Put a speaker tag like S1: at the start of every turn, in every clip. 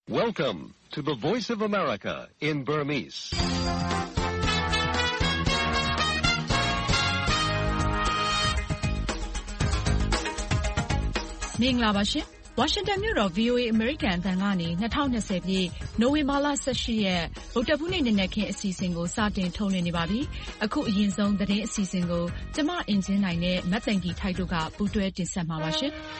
S1: Welcome to the Voice of America in Burmese.
S2: မင်္ဂလာပါရှင်။ ဝါရှင်တန်မြို့တော် VOA အမေရိကန်အသံကနေ2020ပြည့်နိုဝင်ဘာလ18ရက်ဗုဒ္ဓဟူးနေ့နံနက်ခင်းအစီအစဉ်ကိုစတင်ထုတ်လွှင့်နေပါပြီ။အခုအရင်ဆုံးသတင်းအစီအစဉ်ကိုကျမအင်ဂျင်နိုင်နဲ့မတ်သိန်ကြီးထိုက်တို့ကပူးတွဲတင်ဆက်မှာပါရှင်။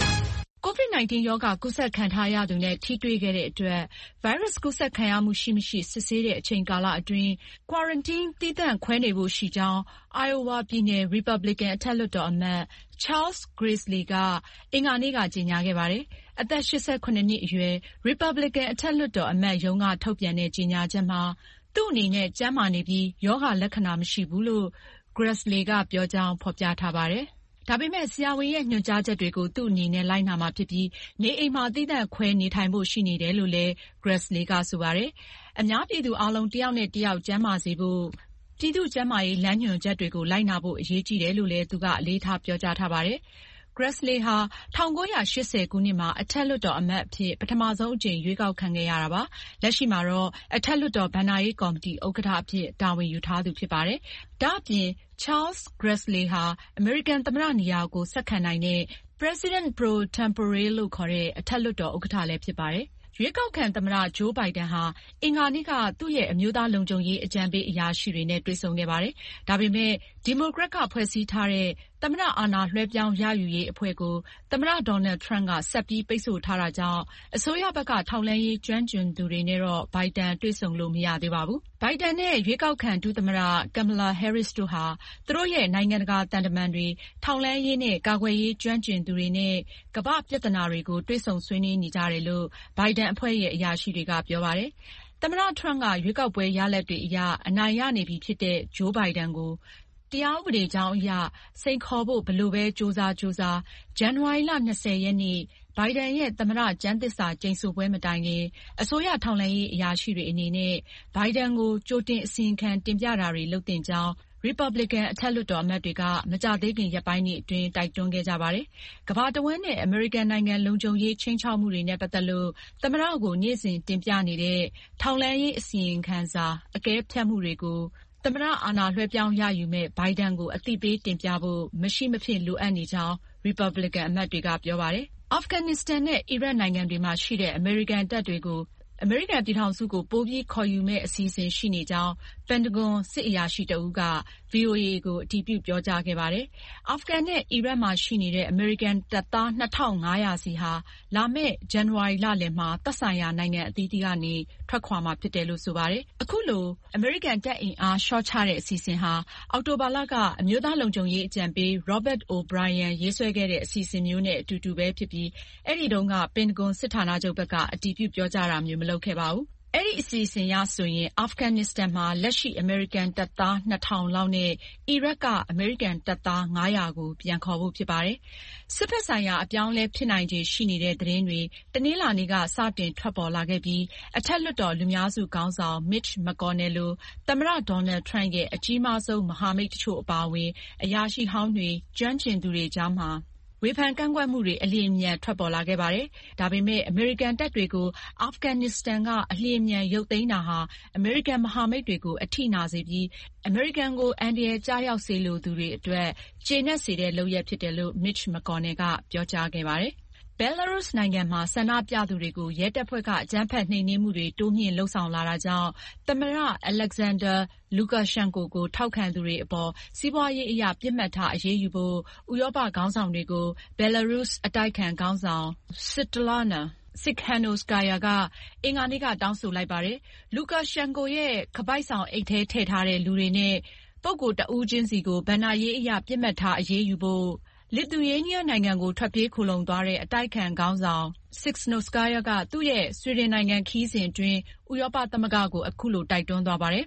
S2: COVID-19 ရောဂါကူးစက်ခံထားရသူနဲ့ထိတွေ့ခဲ့တဲ့အတွက်ဗိုင်းရပ်စ်ကူးစက်ခံရမှုရှိမရှိစစ်ဆေးတဲ့အချိန်ကာလအတွင်း Quarantine သီးသန့်ခွဲနေဖို့ရှိကြောင်း Iowa ပြည်နယ် Republican အထက်လွှတ်တော်အမတ် Charles Grassley ကအင်္ဂါနေ့ကကြေညာခဲ့ပါတယ်။အသက်88နှစ်အရွယ် Republican အထက်လွှတ်တော်အမတ်ရုံးကထုတ်ပြန်တဲ့ကြေညာချက်မှာသူ့အနေနဲ့ကျန်းမာနေပြီးရောဂါလက္ခဏာမရှိဘူးလို့ Grassley ကပြောကြောင်းဖော်ပြထားပါတယ်။ဒါပေမဲ့ဆရာဝန်ရဲ့ညွှန်ကြားချက်တွေကိုသူ့အနေနဲ့လိုက်နာမှာဖြစ်ပြီးနေအိမ်မှာသီးသန့်ခွဲနေထိုင်ဖို့ရှိနေတယ်လို့လည်း Grassley ကဆိုပါတယ်။အများပြည်သူအားလုံးတယောက်နဲ့တယောက်ကျန်းမာစေဖို့ပြည်သူ့ကျန်းမာရေးလမ်းညွှန်ချက်တွေကိုလိုက်နာဖို့အရေးကြီးတယ်လို့လည်းသူကအလေးထားပြောကြားထားပါတယ်။ Grassley ဟာ1980ခုနှစ်မှာအထက်လွှတ်တော်အမတ်အဖြစ်ပထမဆုံးအကြိမ်ရွေးကောက်ခံခဲ့ရတာပါ။လက်ရှိမှာတော့အထက်လွှတ်တော်ဘဏ္ဍာရေးကော်မတီဥက္ကဋ္ဌအဖြစ်တာဝန်ယူထားသူဖြစ်ပါတယ်။ဒါ့အပြင် Charles Grassley ဟာအမေရိကန်သမ္မတနေရာကိုဆက်ခံနိုင်တဲ့ President pro tempore လို့ခေါ်တဲ့အထက်လွှတ်တော်ဥက္ကဋ္ဌလည်းဖြစ်ပါတယ်။ရွေးကောက်ခံသမ္မတဂျိုးဘိုင်ဒန်ဟာအင်္ဂါနေ့ကသူ့ရဲ့အမျိုးသားလုံခြုံရေးအကြံပေးအရာရှိတွေနဲ့တွေ့ဆုံခဲ့ပါတယ်။ဒါပေမဲ့ဒီမိုကရက်ကဖွဲ့စည်းထားတဲ့သမ္မတအာဏာလွှဲပြောင်းရယူရေးအဖွဲ့ကိုသမ္မတဒေါ်နယ်ထရန့်ကဆက်ပြီးပိတ်ဆို့ထားတာကြောင့်အစိုးရဘက်ကထောက်လှမ်းရေးကျွမ်းကျင်သူတွေနဲ့တော့ဘိုင်ဒန်တွေ့ဆုံလို့မရသေးပါဘူး။ဘိုင်ဒန်နဲ့ရွေးကောက်ခံဒုသမ္မတ Kamala Harris တို့ဟာသူတို့ရဲ့နိုင်ငံတကာသံတမန်တွေထောက်လှမ်းရေးနဲ့ကာကွယ်ရေးကျွမ်းကျင်သူတွေနဲ့ကမ္ဘာပြဿနာတွေကိုတွေ့ဆုံဆွေးနွေးနေကြတယ်လို့ဘိုင်ဒန်အဖွဲ့ရဲ့အရာရှိတွေကပြောပါတယ်။သမ္မတထရန့်ကရွေးကောက်ပွဲရလဒ်တွေအရအနိုင်ရနေပြီဖြစ်တဲ့ဂျိုးဘိုင်ဒန်ကိုတရားဥပဒေကြောင်းအရစိန်ခေါ်ဖို့ဘယ်လိုပဲကြိုးစားဇန်နဝါရီလ20ရက်နေ့ဘိုင်ဒန်ရဲ့သမ္မတကျမ်းသစ္စာကျိန်ဆိုပွဲမတိုင်ခင်အစိုးရထောက်လှမ်းရေးအရာရှိတွေအနေနဲ့ဘိုင်ဒန်ကိုကြိုတင်အစီရင်ခံတင်ပြတာတွေလုပ်သင့်ကြောင်းRepublican အထက်လွှတ်တော်အမတ်တွေကမကြာသေးခင်ရက်ပိုင်းအတွင်းတိုက်တွန်းခဲ့ကြပါတယ်။ကမ္ဘာတဝန်းနဲ့အမေရိကန်နိုင်ငံလုံခြုံရေးခြိမ်းခြောက်မှုတွေနဲ့ပတ်သက်လို့သမ္မတကိုနေ့စဉ်တင်ပြနေတဲ့ထောက်လှမ်းရေးအစီရင်ခံစာအကဲဖြတ်မှုတွေကိုသမ္မတအာဏာလွှဲပြောင်းရယူမဲ့ဘိုင်ဒန်ကိုအသိပေးတင်ပြဖို့မရှိမဖြစ်လိုအပ်နေကြောင်း Republican အမတ်တွေကပြောပါတယ်။အာဖဂန်နစ္စတန်နဲ့အီရတ်နိုင်ငံတွေမှာရှိတဲ့အမေရိကန်တပ်တွေကိုအမေရိကန်ပြည်ထောင်စုကိုပိုပြီးခေါ်ယူမဲ့အစီအစဉ်ရှိနေကြောင်းပန်တဂွန်စစ်အရာရှိတဦးက VOA ကိုအတည်ပြုပြောကြားခဲ့ပါတယ်။အာဖဂန်နဲ့အီရတ်မှာရှိနေတဲ့အမေရိကန်တပ်သား2500စီဟာလာမယ့်ဇန်နဝါရီလလယ်မှာသက်ဆိုင်ရာနိုင်ငံအသီးသီးကနေထွက်ခွာမှာဖြစ်တယ်လို့ဆိုပါတယ်။အခုလိုအမေရိကန်တပ်အင်အားလျှော့ချတဲ့အစီအစဉ်ဟာအောက်တိုဘာလကအမျိုးသားလုံခြုံရေးအကြံပေး Robert O'Brien ရေးဆွဲခဲ့တဲ့အစီအစဉ်မျိုးနဲ့အတူတူပဲဖြစ်ပြီးအဲဒီတုန်းကပင်တဂွန်စစ်ဌာနချုပ်ဘက်ကအတည်ပြုပြောကြားတာမျိုးမလုပ်ခဲ့ပါဘူး။အဲဒီအစီအစဉ်အရဆိုရင်အာဖဂန်နစ္စတန်မှာလက်ရှိအမေရိကန်တပ်သား2000လောက်နဲ့အီရတ်ကအမေရိကန်တပ်သား900ကိုပြန်ခေါ်ဖို့ဖြစ်ပါတယ်။စစ်ဘက်ဆိုင်ရာအပြောင်းအလဲဖြစ်နိုင်ခြေရှိနေတဲ့သတင်းတွေတနင်္လာနေ့ကစတင်ထွက်ပေါ်လာခဲ့ပြီးအထက်လွှတ်တော်လူများစုခေါင်းဆောင် Mitch McConnell လိုသမ္မတဒေါ်နယ်ထရန့်ရဲ့အကြီးမားဆုံးမဟာမိတ်တချို့အပါအဝင်အရာရှိဟောင်းတွေကျွမ်းကျင်သူတွေကြားမှာဝေဖန်ကန့်ကွက်မှုတွေအလျင်အမြန်ထွက်ပေါ်လာခဲ့ပါတယ်။ဒါပေမဲ့အမေရိကန်တပ်တွေကိုအာဖဂန်နစ္စတန်ကအလျင်အမြန်ရုပ်သိမ်းတာဟာအမေရိကန်မဟာမိတ်တွေကိုအထိနာစေပြီးအမေရိကန်ကိုအန္တရာယ်ကျရောက်စေလိုသူတွေအတွက်ကျေနပ်စေတဲ့လုပ်ရပ်ဖြစ်တယ်လို့ Mitch McConnell ကပြောကြားခဲ့ပါတယ်။Belarus နိုင်ငံမှာဆန္ဒပြသူတွေကိုရဲတပ်ဖွဲ့ကအကြမ်းဖက်နှိမ်နင်းမှုတွေတိုးမြင့်လုပ်ဆောင်လာတာကြောင့်သမ္မတ Alexander Lukashenko ကိုထောက်ခံသူတွေအပေါ်စီးပွားရေးအရပစ်မှတ်ထားအရေးယူဖို့ဥရောပခေါင်းဆောင်တွေကို Belarus အတိုက်အခံခေါင်းဆောင် Svetlana Tsikhanouskaya ကအင်္ဂါနေ့ကတောင်းဆိုလိုက်ပါတယ်။ Lukashenko ရဲ့ခပိုက်ဆောင်အိတ်ထဲထည့်ထားတဲ့လူတွေနဲ့ပုဂ္ဂိုလ်တဦးချင်းစီကိုဘဏ္ဍာရေးအရပစ်မှတ်ထားအရေးယူဖို့Lithuania နိုင်ငံကိုထွက်ပြေးခိုလှုံသွားတဲ့အတိုက်အခံခေါင်းဆောင် Tsikhanouskaya ကသူ့ရဲ့ဆွီဒင်နိုင်ငံခရီးစဉ်အတွင်းဥရောပသမဂ္ဂကိုအခုလိုတိုက်တွန်းသွားပါတယ်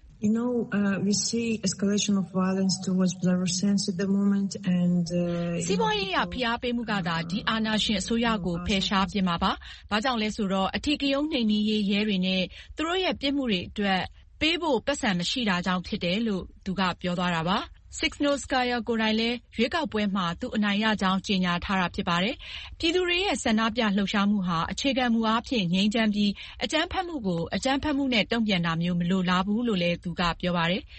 S3: We see escalation of violence towards Belarusians at the moment and
S2: စီးပွားရေးအရဖိအားပေးမှုကသာဒီအာဏာရှင်အစိုးရကိုဖယ်ရှားပစ်မှာပါ။ဘာကြောင့်လဲဆိုတော့အထီးကရုဏ်းနှိမ်နင်းရေးရဲတွေနဲ့သူတို့ရဲ့ပြစ်မှုတွေအတွက်ပေးဖို့ပတ်စံမရှိတာကြောင့်ဖြစ်တယ်လို့သူကပြောသွားတာပါ။ Tsikhanouskaya ကိုယ်တိုင်လည်းရွေးကောက်ပွဲမှာသူအနိုင်ရကြောင်းကြေညာထားတာဖြစ်ပါတယ်။ ပြည်သူတွေရဲ့ဆန္ဒပြလှုပ်ရှားမှုဟာအခြေခံမူအားဖြင့်ငြိမ်းချမ်းပြီးအကြမ်းဖက်မှုကိုအကြမ်းဖက်မှုနဲ့တုံ့ပြန်တာမျိုးမလိုလားဘူးလို့လည်းသူကပြောပါတယ်။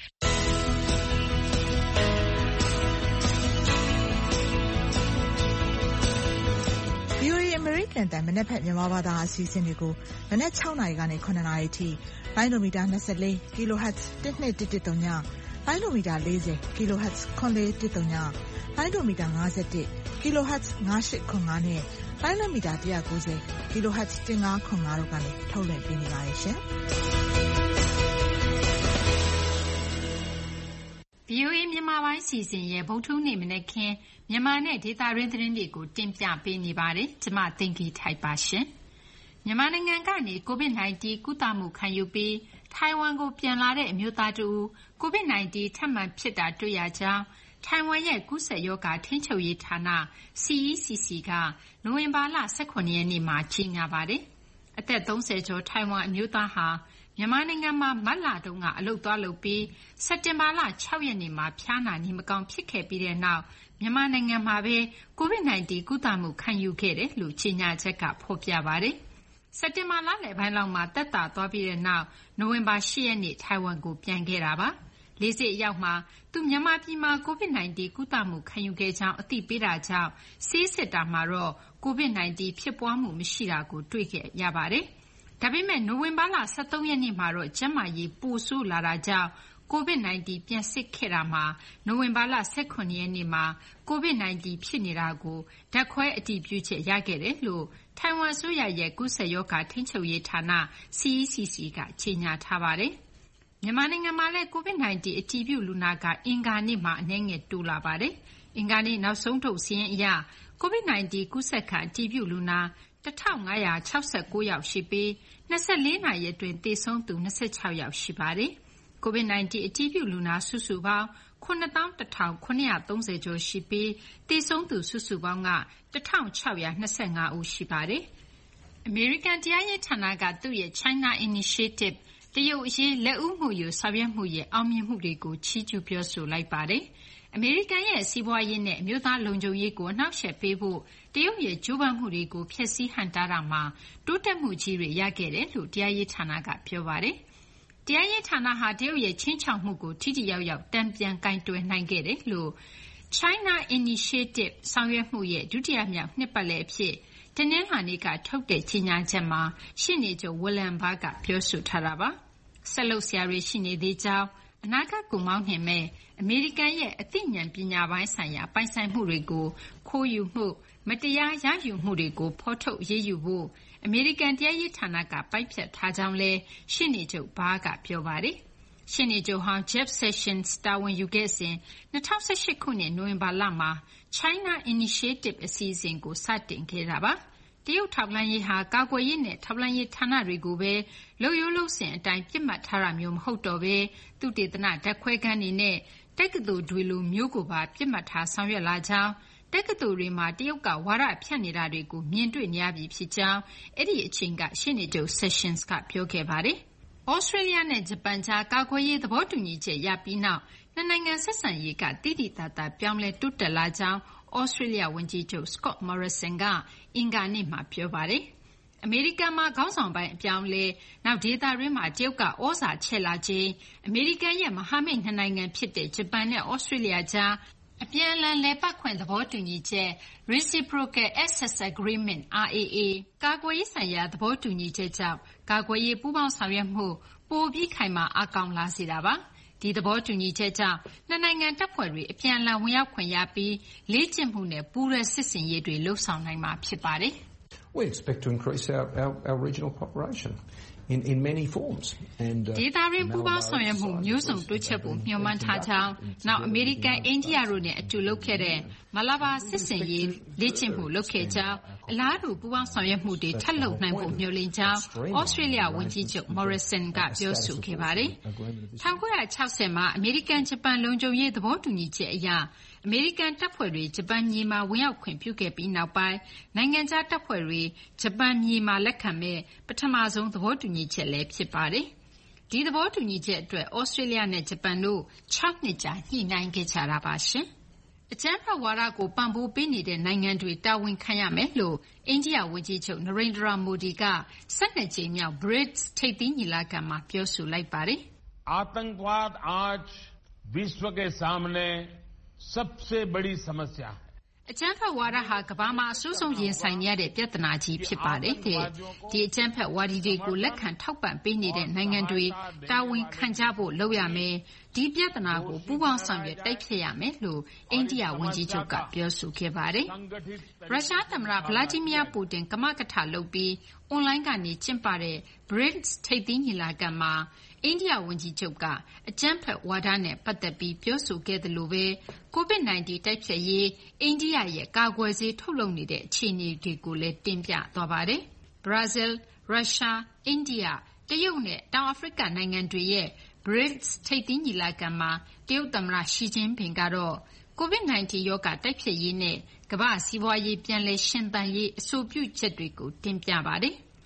S4: VOA အမေရိကန်တန်မနက်ဖြန်မြန်မာဘာသာအစီအစဉ်တွေကိုမနက်6နာရီကနေ9နာရီထိလိုင်းဒိုမီတာ24 kHz 1213ညလိုင်းဒိုမီတာ40 kHz 9413ညလိုင်းဒိုမီတာ51 kHz 9805နဲ့လိုင်းဒိုမီတာ190 kHz 1505တို့ကနေထုတ်လွှင့်ပေးနေပါတယ်ရှင်။
S5: VOA မြန်မာပိုင်းစီစဉ်ရဲ့ဗုဒ္ဓဟူးနေ့မနက်ခင်းမြန်မာနဲ့ဒေသတွင်းသတင်းတွေကိုတင်ပြပေးနေပါတယ်။ကျွန်မသိင်္ဂီထိုက်ပါရှင်။မြန်မာနိုင်ငံကနေ COVID-19 ကုသမှုခံယူပြီးထိုင်ဝမ်ကိုပြန်လာတဲ့အမျိုးသားတူ COVID-19 ထပ်မံဖြစ်တာတွေ့ရကြောင်းထိုင်ဝမ်ရဲ့ကူးစက်ရောဂါထိန်းချုပ်ရေးဌာန CECC ကနိုဝင်ဘာလ18ရက်နေ့မှာကြေညာပါတယ်။အသက်30ကျော်ထိုင်ဝမ်အမျိုးသားဟာမြန်မာနိုင်ငံမှာမတ်လတုန်းကအလုပ်သွားလုပ်ပြီးစက်တင်ဘာလ6ရက်နေ့မှာဖျားနာနေမကောင်းဖြစ်ခဲ့ပြီးတဲ့နောက်မြန်မာနိုင်ငံမှာပဲ COVID-19 ကုသမှုခံယူခဲ့တယ်လို့ကြေညာချက်ကဖော်ပြပါတယ်။စက်တင်ဘာလလယ်ပိုင်းလောက်မှာသက်သာသွားပြီးတဲ့နောက်နိုဝင်ဘာ10ရက်နေ့ထိုင်ဝမ်ကိုပြန်ခဲ့တာပါ။လေးစစ်အရောက်မှာသူမြန်မာပြည်မှာ COVID-19 ကုသမှုခံယူခဲ့ကြောင်းအသိပေးတာကြောင့်ဆေးစစ်တာမှာတော့ COVID-19 ဖြစ်ပွားမှုမရှိတာကိုတွေ့ခဲ့ရပါတယ်။ဒါပေမဲ့နိုဝင်ဘာလ13ရက်နေ့မှာတော့ကျန်းမာရေးပိုဆိုးလာတာကြောင့် COVID-19 ပြန်စစ်ခဲ့တာမှာနိုဝင်ဘာလ18ရက်နေ့မှာ COVID-19 ဖြစ်နေတာကိုဓာတ်ခွဲအတည်ပြုချက်ရခဲ့တယ်လို့ထိုင်ဝမ်အစိုးရရဲ့ကူးစက်ရောဂါထိန်းချုပ်ရေးဌာန CECC ကကြေညာထားပါတယ်။မြန်မာနိုင်ငံမှာလည်း COVID-19 အတည်ပြုလူနာကအင်္ဂါနေ့မှာအနည်းငယ်တိုးလာပါတယ်။အင်္ဂါနေ့နောက်ဆုံးထုတ်စာရင်းအရ COVID-19 ကူးစက်ခံအတည်ပြုလူနာ1569ယောက်ရှိပြီး24နာရီအတွင်းသေဆုံးသူ26ယောက်ရှိပါတယ်။ COVID-19 အတည်ပြုလူနာစုစုပေါင်း91,930 ကျော်ရှိပြီးသေဆုံးသူစုစုပေါင်းက1,625 ဦးရှိပါတယ်။အမေရိကန်တရားရေးဌာနကသူ့ရဲ့ China Initiative တရုတ်အရေးလက်ဦးမှုယူဆောင်ရွက်မှုရဲ့အောင်မြင်မှုတွေကိုချီးကျူးပြောဆိုလိုက်ပါတယ်။အမေရိကန်ရဲ့စီးပွားရေးနဲ့အမျိုးသားလုံခြုံရေးကိုအနှောက်အယှက်ပေးဖို့တရုတ်ရဲ့ကြိုးပမ်းမှုတွေကိုဖျက်ဆီးဟန့်တားတာမှာတိုးတက်မှုကြီးတွေရခဲ့တယ်လို့တရားရေးဌာနကပြောပါတယ်။တရားရေးဌာနဟာတရုတ်ရဲ့ချင်းချောက်မှုကိုထိထိရောက်ရောက်တန်ပြန်ကင်တွယ်နိုင်ခဲ့တယ်လို့ China Initiative ဆောင်ရွက်မှုရဲ့ဒုတိယမြောက်နှစ်ပတ်လည်အဖြစ်တနင်္လာနေ့ကထုတ်တဲ့ကြေညာချက်မှာရှေ့နေချုပ် William Barr ကပြောဆိုထားတာပါ။ဆက်လုပ်စရာတွေရှိနေသေးကြောင်းအနာဂတ်ကိုမောင်းနှင်မဲ့အမေရိကန်ရဲ့အသိဉာဏ်ပညာပိုင်းဆိုင်ရာပိုင်ဆိုင်မှုတွေကိုခိုးယူမှုမတရားရယူမှုတွေကိုဖော်ထုတ်အရေးယူဖို့အမေရိကန်တရားရေးဌာနကပိုင်းဖြတ်ထားကြောင်းလည်းရှေ့နေချုပ်ဘားကပြောပါတယ်။ရှေ့နေချုပ်ဟောင်း Jeff Sessions တာဝန်ယူခဲ့စဉ်2018ခုနှစ်နိုဝင်ဘာလမှာ China Initiative အစီအစဉ်ကိုစတင်ခဲ့တာပါ။တရုတ်ထောက်လှမ်းရေးဟာကာကွယ်ရေးနဲ့ထောက်လှမ်းရေးဌာနတွေကိုပဲလုပ်ရိုးလုပ်စဉ်အတိုင်းပြစ်မှတ်ထားတာမျိုးမဟုတ်တော့ဘဲသုတေသနဓာတ်ခွဲခန်းတွေနဲ့တက္ကသိုလ်တွေလိုမျိုးကိုပါပြစ်မှတ်ထားဆောင်ရွက်လာကြောင်းတက္ကသိုလ်တွေမှာတရုတ်ကဝါဒဖြန့်နေတာတွေကိုမြင်တွေ့နေရပြီဖြစ်ကြောင်းအဲ့ဒီအချိန်ကရှေ့နေချုပ် Sessions ကပြောခဲ့ပါတယ်။ဩစတြေးလျနဲ့ဂျပန်ကြားကာကွယ်ရေးသဘောတူညီချက်ရပြီးနောက်နှစ်နိုင်ငံဆက်ဆံရေးကတိတိကျကျပြောင်းလဲတိုးတက်လာကြောင်းဩစတြေးလျဝန်ကြီးချုပ် Scott Morrison ကအင်္ဂါနေ့မှာပြောပါတယ်။အမေရိကန်မှာခေါင်းဆောင်ပိုင်းအပြောင်းလဲနောက်ဒေသတွင်းမှာတရုတ်ကဩဇာချဲ့လာခြင်းအမေရိကန်ရဲ့မဟာမိတ်နှစ်နိုင်ငံဖြစ်တဲ့ဂျပန်နဲ့ဩစတြေးလျကြားအပြန်အလှန်လည်ပတ်ခွင့်သဘောတူညီချက် Reciprocal Access Agreement RAA ကာကွယ်ရေးဆိုင်ရာသဘောတူညီချက်ကြောင့်ကာကွယ်ရေးပူးပေါင်းဆောင်ရွက်မှုပိုပြီးခိုင်မာအားကောင်းလာစေတာပါ။ဒီသဘောတူညီချက်ကြောင့်နှစ်နိုင်ငံတပ်ဖွဲ့တွေအပြန်အလှန်ဝင်ရောက်ခွင့်ရပြီးလေ့ကျင့်မှုနဲ့ပူးရဲစစ်ဆင်ရေးတွေလှုပ်ဆောင်နိုင်မှာဖြစ်ပါတယ်။
S6: We expect to increase our regional cooperation in many forms.
S5: ဒေသတွင်းပူးပေါင်းဆောင်ရွက်မှုမျိုးစုံတိုးချဲ့ဖို့မျှော်မှန်းထားကြောင်းနောက်အမေရိကန်အိန္ဒိယတို့နဲ့အတူလုပ်ခဲ့တဲ့မလာဘာစစ်စင်ရေးလေ့ကျင့်မှုလုပ်ခဲ့ကြောင်းအလားတူပူးပေါင်းဆောင်ရွက်မှုတွေထပ်လုပ်နိုင်ဖို့မျှော်လင့်ကြောင်းဩစတြေးလျဝန်ကြီးချုပ် Morrison ကပြောဆိုခဲ့ပါတယ်။1960မှာအမေရိကန်ဂျပန်လုံခြုံရေးသဘောတူညီချက်အရအမေရိကန်တပ်ဖွဲ့တွေဂျပန်မြေမှာဝင်ရောက်ခွင့်ပြုခဲ့ပြီးနောက်ပိုင်းနိုင်ငံခြားတပ်ဖွဲ့တွေဂျပန်မြေမှာလက်ခံမဲ့ပထမဆုံးသဘောတူညီချက်လည်းဖြစ်ပါတယ်။ဒီသဘောတူညီချက်အတွက်ဩစတြေးလျနဲ့ဂျပန်တို့6 နှစ်ကြာညှိနှိုင်းခဲ့ကြတာပါရှင်။အကြမ်းဖက်ဝါဒကိုပံ့ပိုးပေးနေတဲ့နိုင်ငံတွေတာဝန်ခံရမယ်လို့အိန္ဒိယဝန်ကြီးချုပ်နရိန္ဒရာမိုဒီက12 ကြိမ်မြောက် BRICS ထိပ်သီးညီလာခံမှာပြောဆိုလိုက်ပါတယ်။
S7: आतंकवाद आज विश्व के सामने सबसे बड़ी समस्या है।
S5: အကြမ်းဖက်ဝါဒဟာကမ္ဘာမှာအဆိုးဆုံးရင်ဆိုင်နေရတဲ့ပြဿနာကြီးဖြစ်ပါတယ်တဲ့။ဒီအကြမ်းဖက်ဝါဒီတွေကိုလက်ခံထောက်ပံ့ပေးနေတဲ့နိုင်ငံတွေတာဝန်ခံကြဖို့လုပ်ရမယ်။ဒီပြဿနာကိုပူးပေါင်းဆောင်ရွက်တိုက်ဖျက်ရမယ်လို့အိန္ဒိယဝန်ကြီးချုပ်ကပြောဆိုခဲ့ပါတယ်။ရုရှားသမ္မတဗလာဒီမီယာပူတင်ကမကထလုပ်ပြီးအွန်လိုင်းကနေကျင်းပတဲ့ BRICS ထိပ်သီးညီလာခံမှာအိန္ဒိယဝန်ကြီးချုပ်ကအကြမ်းဖက်ဝါဒနဲ့ပတ်သက်ပြီးပြောဆိုခဲ့သလိုပဲ COVID-19 တိုက်ဖျက်ရေးအိန္ဒိယရဲ့ကာကွယ်ဆေးထုတ်လုပ်နေတဲ့အခြေအနေတွေကိုလည်းတင်ပြသွားပါတယ်။ ဘရာဇီး၊ရုရှား၊အိန္ဒိယ၊တရုတ်နဲ့တောင်အာဖရိကနိုင်ငံတွေရဲ့ BRICS ထိပ်သီးညီလာခံမှာတရုတ်သမ္မတရှီကျင်းပင်ကတော့ COVID-19 ရောဂါတိုက်ဖျက်ရေးနဲ့ကမ္ဘာ့စီးပွားရေးပြန်လည်ရှင်သန်ရေးအဆိုပြုချက်တွေကိုတင်ပြပါတယ်။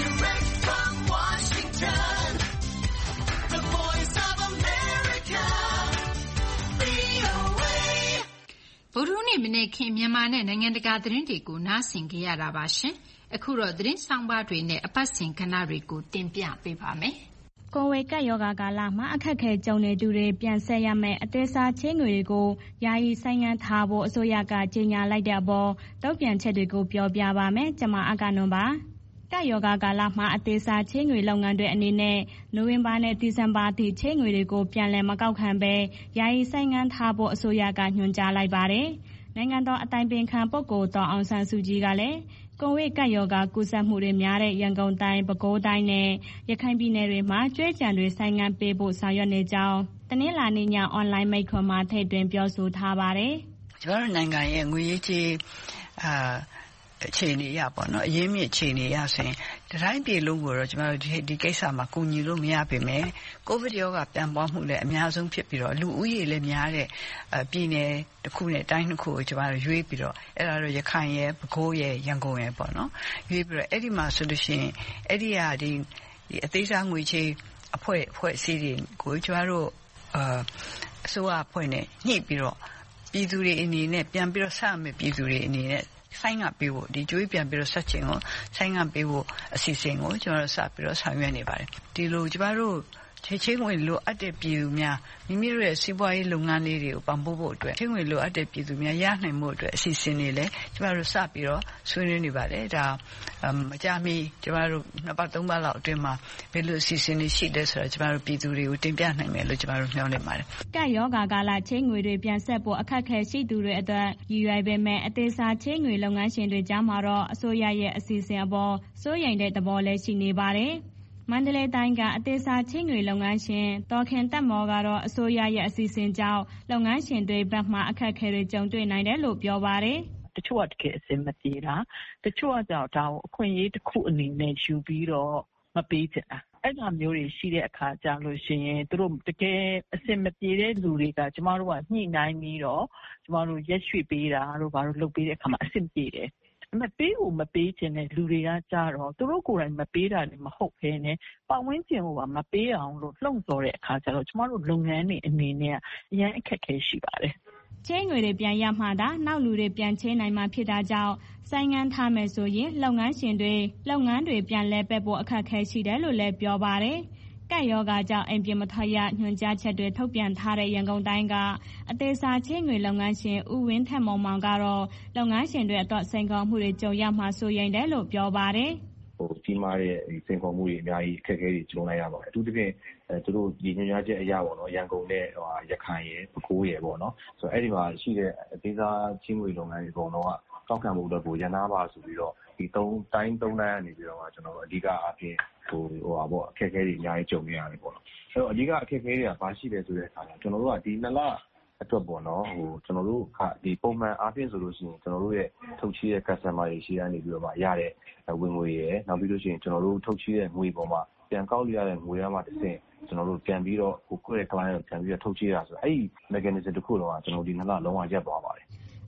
S5: ဗုဒ္ဓဟူးနေ့မနက်ခင်းမြန်မာနဲ့နိုင်ငံတကာသတင်းတွေကိုနားဆင်ကြရတာပါရှင်။အခုတော့သတင်းဆောင်ပါတွေနဲ့အပတ်စဉ်ကဏ္ဍတွေကိုတင်ပြပေးပါမယ်
S8: ။ကိုဗစ်ကပ်ရောဂါကာလမှာအခက်အခဲကြုံနေသူတွေပြန်ဆက်ရမယ့်အသေးစားချေးငွေတွေကိုယာယီဆိုင်းငံ့ထားဖို့အစိုးရကကြေညာလိုက်တဲ့အပေါ်တုံ့ပြန်ချက်တွေကိုပြောပြပါမယ်။ကျွန်မအကနွန်ပါ။ကပ်ရောဂါကာလမှာအသေးစားချေးငွေလုပ်ငန်းတွေအနေနဲ့နိုဝင်ဘာနဲ့ဒီဇင်ဘာအထိချေးငွေတွေကိုပြန်လည်မကောက်ခံဘဲယာယီဆိုင်းငံ့ထားဖို့အစိုးရကညွှန်ကြားလိုက်ပါတယ်။နိုင်ငံတော်အတိုင်ပင်ခံပုဂ္ဂိုလ်ဒေါ်အောင်ဆန်းစုကြည်ကလည်းကိုဗစ်ကပ်ရောဂါကူးစက်မှုတွေများတဲ့ရန်ကုန်တိုင်း၊ပဲခူးတိုင်းနဲ့ရခိုင်ပြည်နယ်တွေမှာကြွေးကျန်တွေဆိုင်းငံ့ပေးဖို့ဆောင်ရွက်နေကြောင်းတနင်္လာနေ့ညအွန်လိုင်းမိန့်ခွန်းမှာထည့်သွင်းပြောဆိုထားပါတယ်
S9: ။ကျမတို့နိုင်ငံရဲ့ငွေရေးကြေးအခြေအနေရပေါ့နော်အရင်းမြစ်အခြေအနေရဆိုရင်တတိုင်းပြည်လုံးကိုတော့ကျမတို့ဒီကိစ္စမှာကူညီလို့မရပေမဲ့ကိုဗစ်ရောဂါပြန်ပွားမှုလည်းအများဆုံးဖြစ်ပြီးတော့လူဦးရေလည်းများတဲ့ပြည်နယ်တစ်ခုနဲ့တိုင်းတစ်ခုကိုကျမတို့ရွေးပြီးတော့အဲ့ဒါတော့ရခိုင်ရဲ့ပဲခူးရဲ့ရန်ကုန်ရဲ့ပေါ့နော်ရွေးပြီးတော့အဲ့ဒီမှာဆိုလို့ရှိရင်အဲ့ဒီဟာဒီအသေးစားငွေချေးအဖွဲ့အစည်းတွေကိုကျမတို့အစိုးရအဖွဲ့နဲ့ညှိပြီးတော့ပြည်သူတွေအနေနဲ့ပြန်ပြီးတော့ဆက်မယ်ပြည်သူတွေအနေနဲ့ဆိုင်းငံ့ပေးဖို့ဒီကြွေးပြန်ပြီးတော့ဆက်ချင်ကိုဆိုင်းငံ့ပေးဖို့အစီအစဉ်ကိုကျွန်တော်တို့စပြီးတော့ဆောင်ရွက်နေပါတယ်ဒီလိုကျမတို့ချေးငွေလိုအပ်တဲ့ပြည်သူများမိမိတို့ရဲ့စီးပွားရေးလုပ်ငန်းလေးတွေကိုပံ့ပိုးဖို့အတွက်ချေးငွေလိုအပ်တဲ့ပြည်သူများရနိုင်မှုအတွက်အစီအစဉ်တွေလည်းကျမတို့စပြီးတော့ဆွေးနွေးနေပါတယ်ဒါမကြမီကျမတို့2ပတ်3ပတ်လောက်အတွင်းမှာဘယ်လိုအစီအစဉ်တွေရှိလဲဆိုတော့ကျမတို့ပြည်သူတွေကိုတင်ပြနိုင်မယ်လို့ကျမတို့မျှော်လင့်ပါတယ်
S8: ကပ်ရောဂါကာလချေးငွေတွေပြန်ဆက်ဖို့အခက်အခဲရှိသူတွေအတွက်ရည်ရွယ်ပေမဲ့အသေးစားချေးငွေလုပ်ငန်းရှင်တွေကြားမှာတော့အစိုးရရဲ့အစီအစဉ်အပေါ်စိုးရိမ်တဲ့သဘောလည်းရှိနေပါတယ်မန္တလေးတိုင်းကအသေးစားချေးငွေလုပ်ငန်းရှင်ဒေါ်ခင်တက်မော်ကတော့အစိုးရရဲ့အစီအစဉ်ကြောင့်လုပ်ငန်းရှင်တွေဘက်မှအခက်အခဲတွေကြုံတွေ့နိုင်တယ်လို့ပြောပါတယ်
S10: တချို့ကတကယ်အဆင်မပြေတာတချို့ကကြောင့်ဒါကိုအခွင့်အရေးတစ်ခုအနေနဲ့ယူပြီးတော့မပေးချင်တာအဲ့လိုမျိုးတွေရှိတဲ့အခါကြလို့ရှိရင်သူတို့တကယ်အဆင်မပြေတဲ့လူတွေကကျမတို့ကညှိနှိုင်းပြီးတော့ကျမတို့ရက်ရွှေ့ပေးတာတို့ဘာလို့လုပ်ပေးတဲ့အခါမှာအဆင်ပြေတယ်မပေးဘူးမပေးချင်တဲ့လူတွေကကြတော့သူတို့ကိုယ်တိုင်မပေးတာလည်းမဟုတ်ဘဲနဲ့ပတ်ဝန်းကျင်ကမပေးအောင်လို့လှုံ့ဆော်တဲ့အခါကျတော့ကျမတို့လုပ်ငန်းတွေအနေနဲ့အရင်အခက်အခဲရှိပါတယ်
S8: ချေးငွေတွေပြန်ရမှသာနောက်လူတွေပြန်ချေးနိုင်မှာဖြစ်တာကြောင့်ဆိုင်းငံ့ထားမယ်ဆိုရင်လုပ်ငန်းရှင်တွေလုပ်ငန်းတွေပြန်လဲပတ်ဖို့အခက်အခဲရှိတယ်လို့လည်းပြောပါတယ်ကပ်ရောဂါကြောင့်အိမ်ပြင်မထွက်ရညွှန်ကြားချက်တွေထုတ်ပြန်ထားတဲ့ရန်ကုန်တိုင်းကအသေးစားချေးငွေလုပ်ငန်းရှင်ဦးဝင်းထက်မောင်မောင်ကတော့လုပ်ငန်းရှင်တွေအတွက်စိန်ခေါ်မှုတွေကြုံရမှာစိုးရိမ်တယ်လို့ပြောပါတယ်
S11: ကြီးမားတဲ့စိန်ခေါ်မှုတွေအများကြီးအခက်အခဲတွေကြုံလိုက်ရပါတယ်အထူးသဖြင့်သူတို့ဒီညွှန်ကြားချက်အရပေါ့နော်ရန်ကုန်နဲ့ရခိုင်ရယ်ပဲခူးရယ်ပေါ့နော်ဆိုတော့အဲ့ဒီမှာရှိတဲ့အသေးစားချေးငွေလုပ်ငန်းတွေအကုန်လုံးကကောက်ခံမှုအတွက်ကိုရန်နာပါဆိုပြီးတော့ဒီ3တိုင်းကနေပြီးတော့ကျွန်တော်တို့အဓိကအဖြစ်အခက်အခဲတွေအများကြီးကြုံနေရတယ်ပေါ့နော်အဲ့တော့အဓိကအခက်အခဲတွေကဘာရှိလဲဆိုတဲ့အခါကျကျွန်တော်တို့ကဒီ2လအတွက်ပေါ့နော်ကျွန်တော်တို့ဒီပုံမှန်အားဖြင့်ဆိုလို့ရှိရင်ကျွန်တော်တို့ရဲ့ထုတ်ချေးတဲ့ customer တွေရှိကနေပြီးတော့ရတဲ့ဝင်ငွေရယ်နောက်ပြီးလို့ရှိရင်ကျွန်တော်တို့ထုတ်ချေးတဲ့ငွေပေါ်မှာပြန်ကောက်ရတဲ့ငွေရမှာတစ်ဆင့်ကျွန်တော်တို့ပြန်ပြီးတော့ကိုယ့်ရဲ့ client ကိုပြန်ပြီးတော့ထုတ်ချေးတာဆိုတော့အဲ့ဒီ mechanism တစ်ခုလုံးကကျွန်တော်ဒီ2လလုံးဝရပ်သွားပါတယ်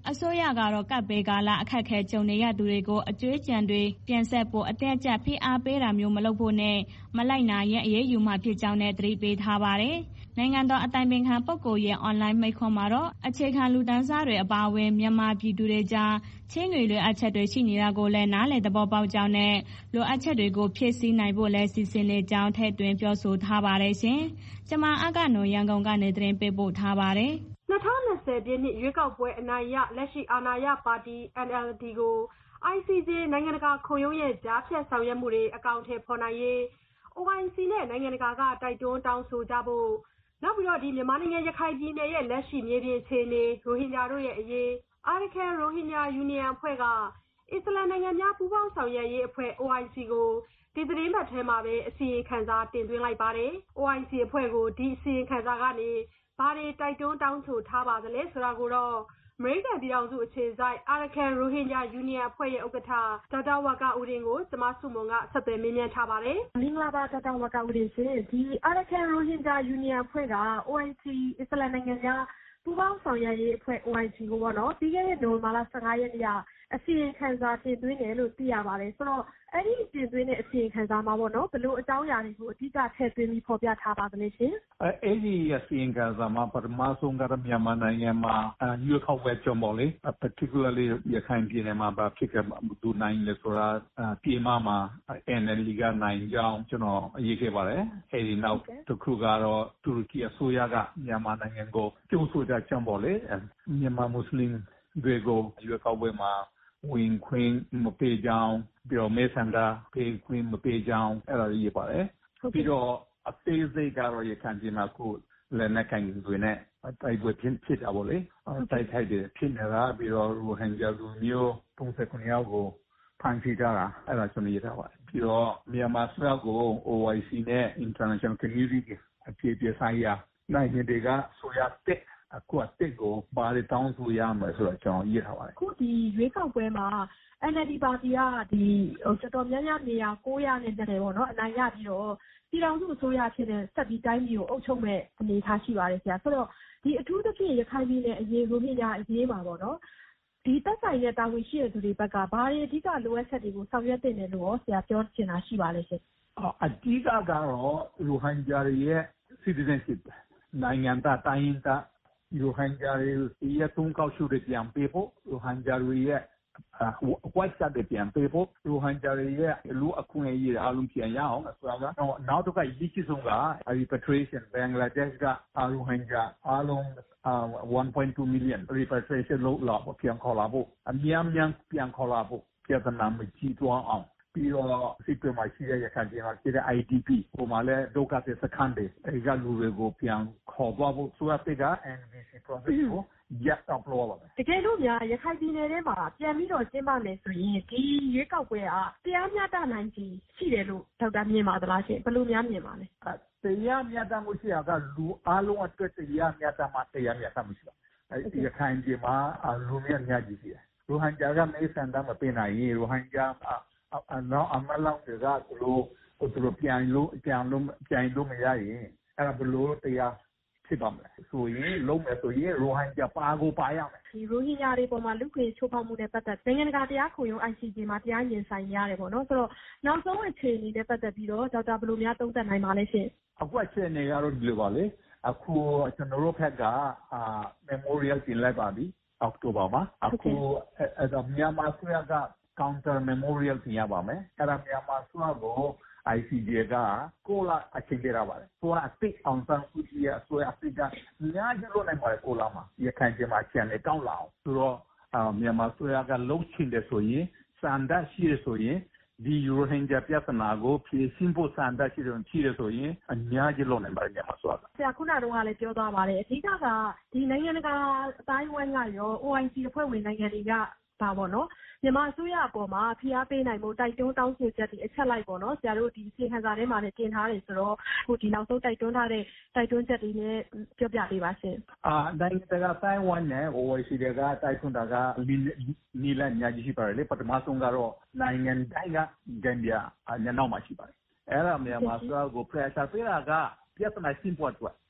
S8: အစိုးရကတော့ကပ်ဘေးကာလအခက်အခဲကြုံနေရသူတွေကိုအကျွေးကြံတွေပြန်ဆက်ဖို့အတက်အကျဖိအားပေးတာမျိုးမလုပ်ဖို့နဲ့မလိုက်နာရင်အရေးယူမှာဖြစ်ကြောင်းနဲ့သတိပေးထားပါတယ်။နိုင်ငံတော်အတိုင်ပင်ခံပုဂ္ဂိုလ်ရဲ့အွန်လိုင်းမိန့်ခွန်းမှာတော့အခြေခံလူတန်းစားတွေအပါအဝင်မြန်မာပြည်သူတွေကြားချေးငွေလိုအပ်ချက်တွေရှိနေတာကိုလည်းနားလည်သဘောပေါက်ကြောင်းနဲ့လိုအပ်ချက်တွေကိုဖြည့်ဆည်းနိုင်ဖို့လည်းစီစဉ်နေကြောင်းထည့်သွင်းပြောဆိုထားပါတယ်ရှင်။ကျွန်မအကနုံရန်ကုန်ကနေသတင်းပေးပို့ထားပါတယ်
S12: ။2020 ပြည့်နှစ်ရွေးကောက်ပွဲအနိုင်ရလက်ရှိအာဏာရပါတီ NLD ကို ICJ နိုင်ငံတကာခုံရုံးရဲ့ကြားဖြတ်ဆောင်ရွက်မှုတွေအကောင့်ထဲပေါ်နိုင်ရေး OIC နဲ့နိုင်ငံတကာကတိုက်တွန်းတောင်းဆိုကြဖို့နောက်ပြီးတော့မြန်မာနိုင်ငံရခိုင်ပြည်နယ်ရဲ့လက်ရှိမြေပြင်အခြေအနေရိုဟင်ဂျာတို့ရဲ့အရေး Arakan Rohingya Union အဖွဲ့ကအစ္စလာမ်နိုင်ငံများပူးပေါင်းဆောင်ရွက်ရေးအဖွဲ့ OIC ကိုဒီသတင်းပတ်ထဲမှာပဲအစီရင်ခံစာတင်သွင်းလိုက်ပါတယ်။ OIC အဖွဲ့ကိုဒီအစီရင်ခံစာကနေဘာတွေတိုက်တွန်းတောင်းဆိုထားပါသလဲဆိုတာကိုတော့အမေရိကန်ပြည်ထောင်စုအခြေစိုက် Arakan Rohingya Union အဖွဲ့ရဲ့ဥက္ကဋ္ဌဒေါက်တာဝါကာဦးရင်ကိုကျမစုမုံကဆက်သွယ်မေးမြန်းထားပါတယ်။မင်္ဂလာပါဒေါက်တာဝါကာဦးရင်ရှင်ဒီ Arakan Rohingya Union အဖွဲ့က OIC အစ္စလာမ်နိုင်ငံများပူးပေါင်းဆောင်ရွက်ရေးအဖွဲ့ OIC ကိုပေါ့နော်ပြီးခဲ့တဲ့နိုဝင်ဘာလ15ရက်နေ့ကအစီရင်ခံစာတင်သွင်းတယ်လို့သိရပါတယ်ဆိုတော့အဲ့ဒီတင်သွင်းတဲ့အစီရင်ခံစာမှာပေါ့နော်ဘယ်လိုအကြောင်းအရာတွေကိုအဓိကထည့်သွင်းပြီးဖော်ပြထားပါသလဲရှင်
S13: အဲ့ဒီအစီရင်ခံစာမှာပထမဆုံးကမြန်မာနိုင်ငံမှာရွေးကောက်ပွဲကြုံပေါ့လေ particularly ရခိုင်ပြည်နယ်မှာဖြစ်ခဲ့သူနိုင်လဲဆိုတာပြည်မမှာ NLD ကနိုင်ကြောင်းကျွန်တော်ရေးခဲ့ပါတယ်အဲ့ဒီနောက်တစ်ခုကတော့တူရကီအစိုးရကမြန်မာနိုင်ငံကိုကျိုးဆိုကြကြောင်းပေါ့လေမြန်မာမွတ်စလင်တွေကိုရွေးကောက်ပွဲမှာဝင်ခွင့်မပေးကြောင်းပြီးတော့မဲဆန္ဒပေးခွင့်မပေးကြောင်းအဲ့ဒါရေးပါတယ်ပြီးတော့အသေးစိတ်ကတော့ရခိုင်ပြည်မှာကိုလည်းနဲ့ကန်တွေနဲ့တိုက်ပွဲဖြစ်တာပေါ့လေတိုက်ခိုက်တယ်ဖြစ်နေတာပြီးတော့ရိုဟင်ဂျာလူမျိုး39ယောက်ကိုဖမ်းဆီးကြတာအဲ့ဒါကျွန်တော်ရေးထားပါတယ်ပြီးတော့မြန်မာစစ်ကို OIC နဲ့ International Community အပြည့်ပြဆိုင်ရာနိုင်ငံတွေကဆိုရတဲ့အခုအတက်ကိုဘာတွေတောင်းဆိုရမယ်ဆိုတော့ကျွန်တော်ရေးထားပါတယ်
S12: အခုဒီရွေးကောက်ပွဲမှာ NLD ပါတီကဒီတော်တော်များများနေရာ900နဲ့တက်တယ်ပေါ့နော်အနိုင်ရပြီးတော့ပြည်ထောင်စုအစိုးရဖြစ်တဲ့ဆက်ပြီးတိုင်းပြည်ကိုအုပ်ချုပ်မဲ့အနေအထားရှိပါတယ်ဆရာဆိုတော့ဒီအထူးသဖြင့်ရခိုင်ပြည်နယ်အရေးရိုဟင်ဂျာအရေးမှာပေါ့နော်ဒီသက်ဆိုင်တဲ့တာဝန်ရှိတဲ့သူတွေဘက်ကဘာတွေအဓိကလိုအပ်ချက်တွေကိုဆောင်ရွက်တင်တယ်လို့ရောဆရာပြောချင်တာရှိပါလဲရှင်
S13: အဓိကကတော့ရိုဟင်ဂျာရဲ့ citizenship နိုင်ငံသားတိုင်းရင်းသားရိုဟင်ဂျာတွေရဲ့တုံးကောက်ရှုတဲ့ပြန်ပေးဖို့ရိုဟင်ဂျာတွေရဲ့ဝိုက်ဆက်တဲ့ပြန်ပေးဖို့ရိုဟင်ဂျာတွေရဲ့လူအခွင့်အရေးအလုံးပြန်ရအောင်ဆိုတာကနောက်တစ်ခါရည်ချဆုံးက repatriation ဘင်္ဂလားဒေ့ရှ်ကရိုဟင်ဂျာအလုံး 1.2 million repatriation လုပ်လာဖို့ပြန်ခေါ်လာဖို့အများများပြန်ခေါ်လာဖို့ပြည်ထနာမကြီးတွန်းအောင်ပြီးတော့စစ်တွေမှာရှိတဲ့ရခိုင်ပြည်မှာရှိတဲ့ IDP ဟိုမှာလည်းဒုက္ခသည်စခန်းတွေအဲဒီကလူတွေကိုပြန်ခေါ်သွားဖို့ဆိုရတဲ့က NVC process ကိုရပ်တော့လို့ပါ
S12: တကယ်လို့များရခိုင်ပြည်နယ်ထဲမှာပြန်ပြီးတော့ကျင်းပမယ်ဆိုရင်ဒီရွေးကောက်ပွဲကတရားမျှတနိုင်ခြေရှိတယ်လို့ဒေါက်တာမြင်ပါသလားရှင်ဘယ်လိုများမြင်ပါလဲ
S13: တရားမျှတမှုရှိတာကလူအလုံးအတွက်တရားမျှတမှုတရားမျှတမှုရှိတာအဲဒီရခိုင်ပြည်မှာလူမျိုးများကြီးရှိတယ်ရိုဟင်ဂျာကမဲဆန္ဒမပေးနိုင်ရင်ရိုဟင်ဂျာနောက်အမလောက်တွေကသူတို့ပြန်လို့မရရင်အဲ့ဒါဘလို့တရားဖြစ်ပါမလဲဆိုရင်လုံးမယ်ဆိုရင်ရိုဟင်ဂျာပါကိုပါရမယ်
S12: ဒီရိုဟင်ဂျာတွေပေါ်မှာလူ့ခွင့်ချိုးဖောက်မှုနဲ့ပတ်သက်နိုင်ငံတကာတရားခုံရုံး ICJ မှာတရားရင်ဆိုင်ရတယ်ပေါ့နော်ဆိုတော့နောက်ဆုံးအခြေအနေနဲ့ပတ်သက်ပြီးတော့ဒေါက်တာဘယ်လိုများသုံးသပ်နိုင်ပါလဲရှင်
S13: အခုအခြေအနေကတော့ဒီလိုပါလေအခုကျွန်တော်တို့ဖက်ကmemorial တင်လိုက်ပါပြီအောက်တိုဘာမှာအခုအဲ့ဒါမြန်မာဆွေကcounter memorial တင်ရပါမယ်အဲ့ဒါမြန်မာဆွာကို ICJ ကကိုလာအချင်းကြရပါတယ်ဆိုတော့အစ်အောင်ဆန်းစုကြည်ရဲ့ဆိုရအစ်ကညာကျလို့နိုင်ပါတယ်ကိုလာမှာရခိုင်ပြည်မှာချန်နေတောင်းလာအောင်ဆိုတော့မြန်မာဆွာကလုံချင်တယ်ဆိုရင်စန္ဒရှိရဆိုရင်ဒီရိုဟင်ဂျာပြဿနာကိုဖြေရှင်းဖို့စန္ဒရှိတယ်ဆိုရင်အများကြီးလုပ်နိုင်ပါတယ်မြန်မာဆွာက
S12: ဆရာခုနတုန်းကလည်းပြောသွားပါတယ်အဓိကကဒီနိုင်ငံတကာအတိုင်းအဝိုင်းကရော OIC အဖွဲ့ဝင်နိုင်ငံတွေကပါပေါ့နော်မြန်မာအစိုးရအပေါ်မှာဖိအားပေးနိုင်မှုတိုက်တွန်းတောင်းဆိုချက်တွေအချက်လိုက်ပေါ့နော်ဆရာတို့ဒီစီခံစာထဲမှာလည်းတင်ထားတယ်ဆိုတော့ဟိုဒီနောက်ဆုံးတိုက်တွန်းထားတဲ့တိုက်တွန်းချက်တွေနဲ့ပြောပြပေးပါရှင်
S13: နိုင်ငံတကာတိုင်းဝမ်နဲ့ OIC တွေကတိုက်တွန်းတာကနီလန်ညာကြီးရှိပါတယ်လေပထမဆုံးကတော့နိုင်ငံတိုင်းကဂမ်ဘီယာညနောက်မှာရှိပါတယ်အဲ့ဒါမြန်မာဆိုကို pressure ပေးတာကပြဿနာရှင်းဖို့အတွက်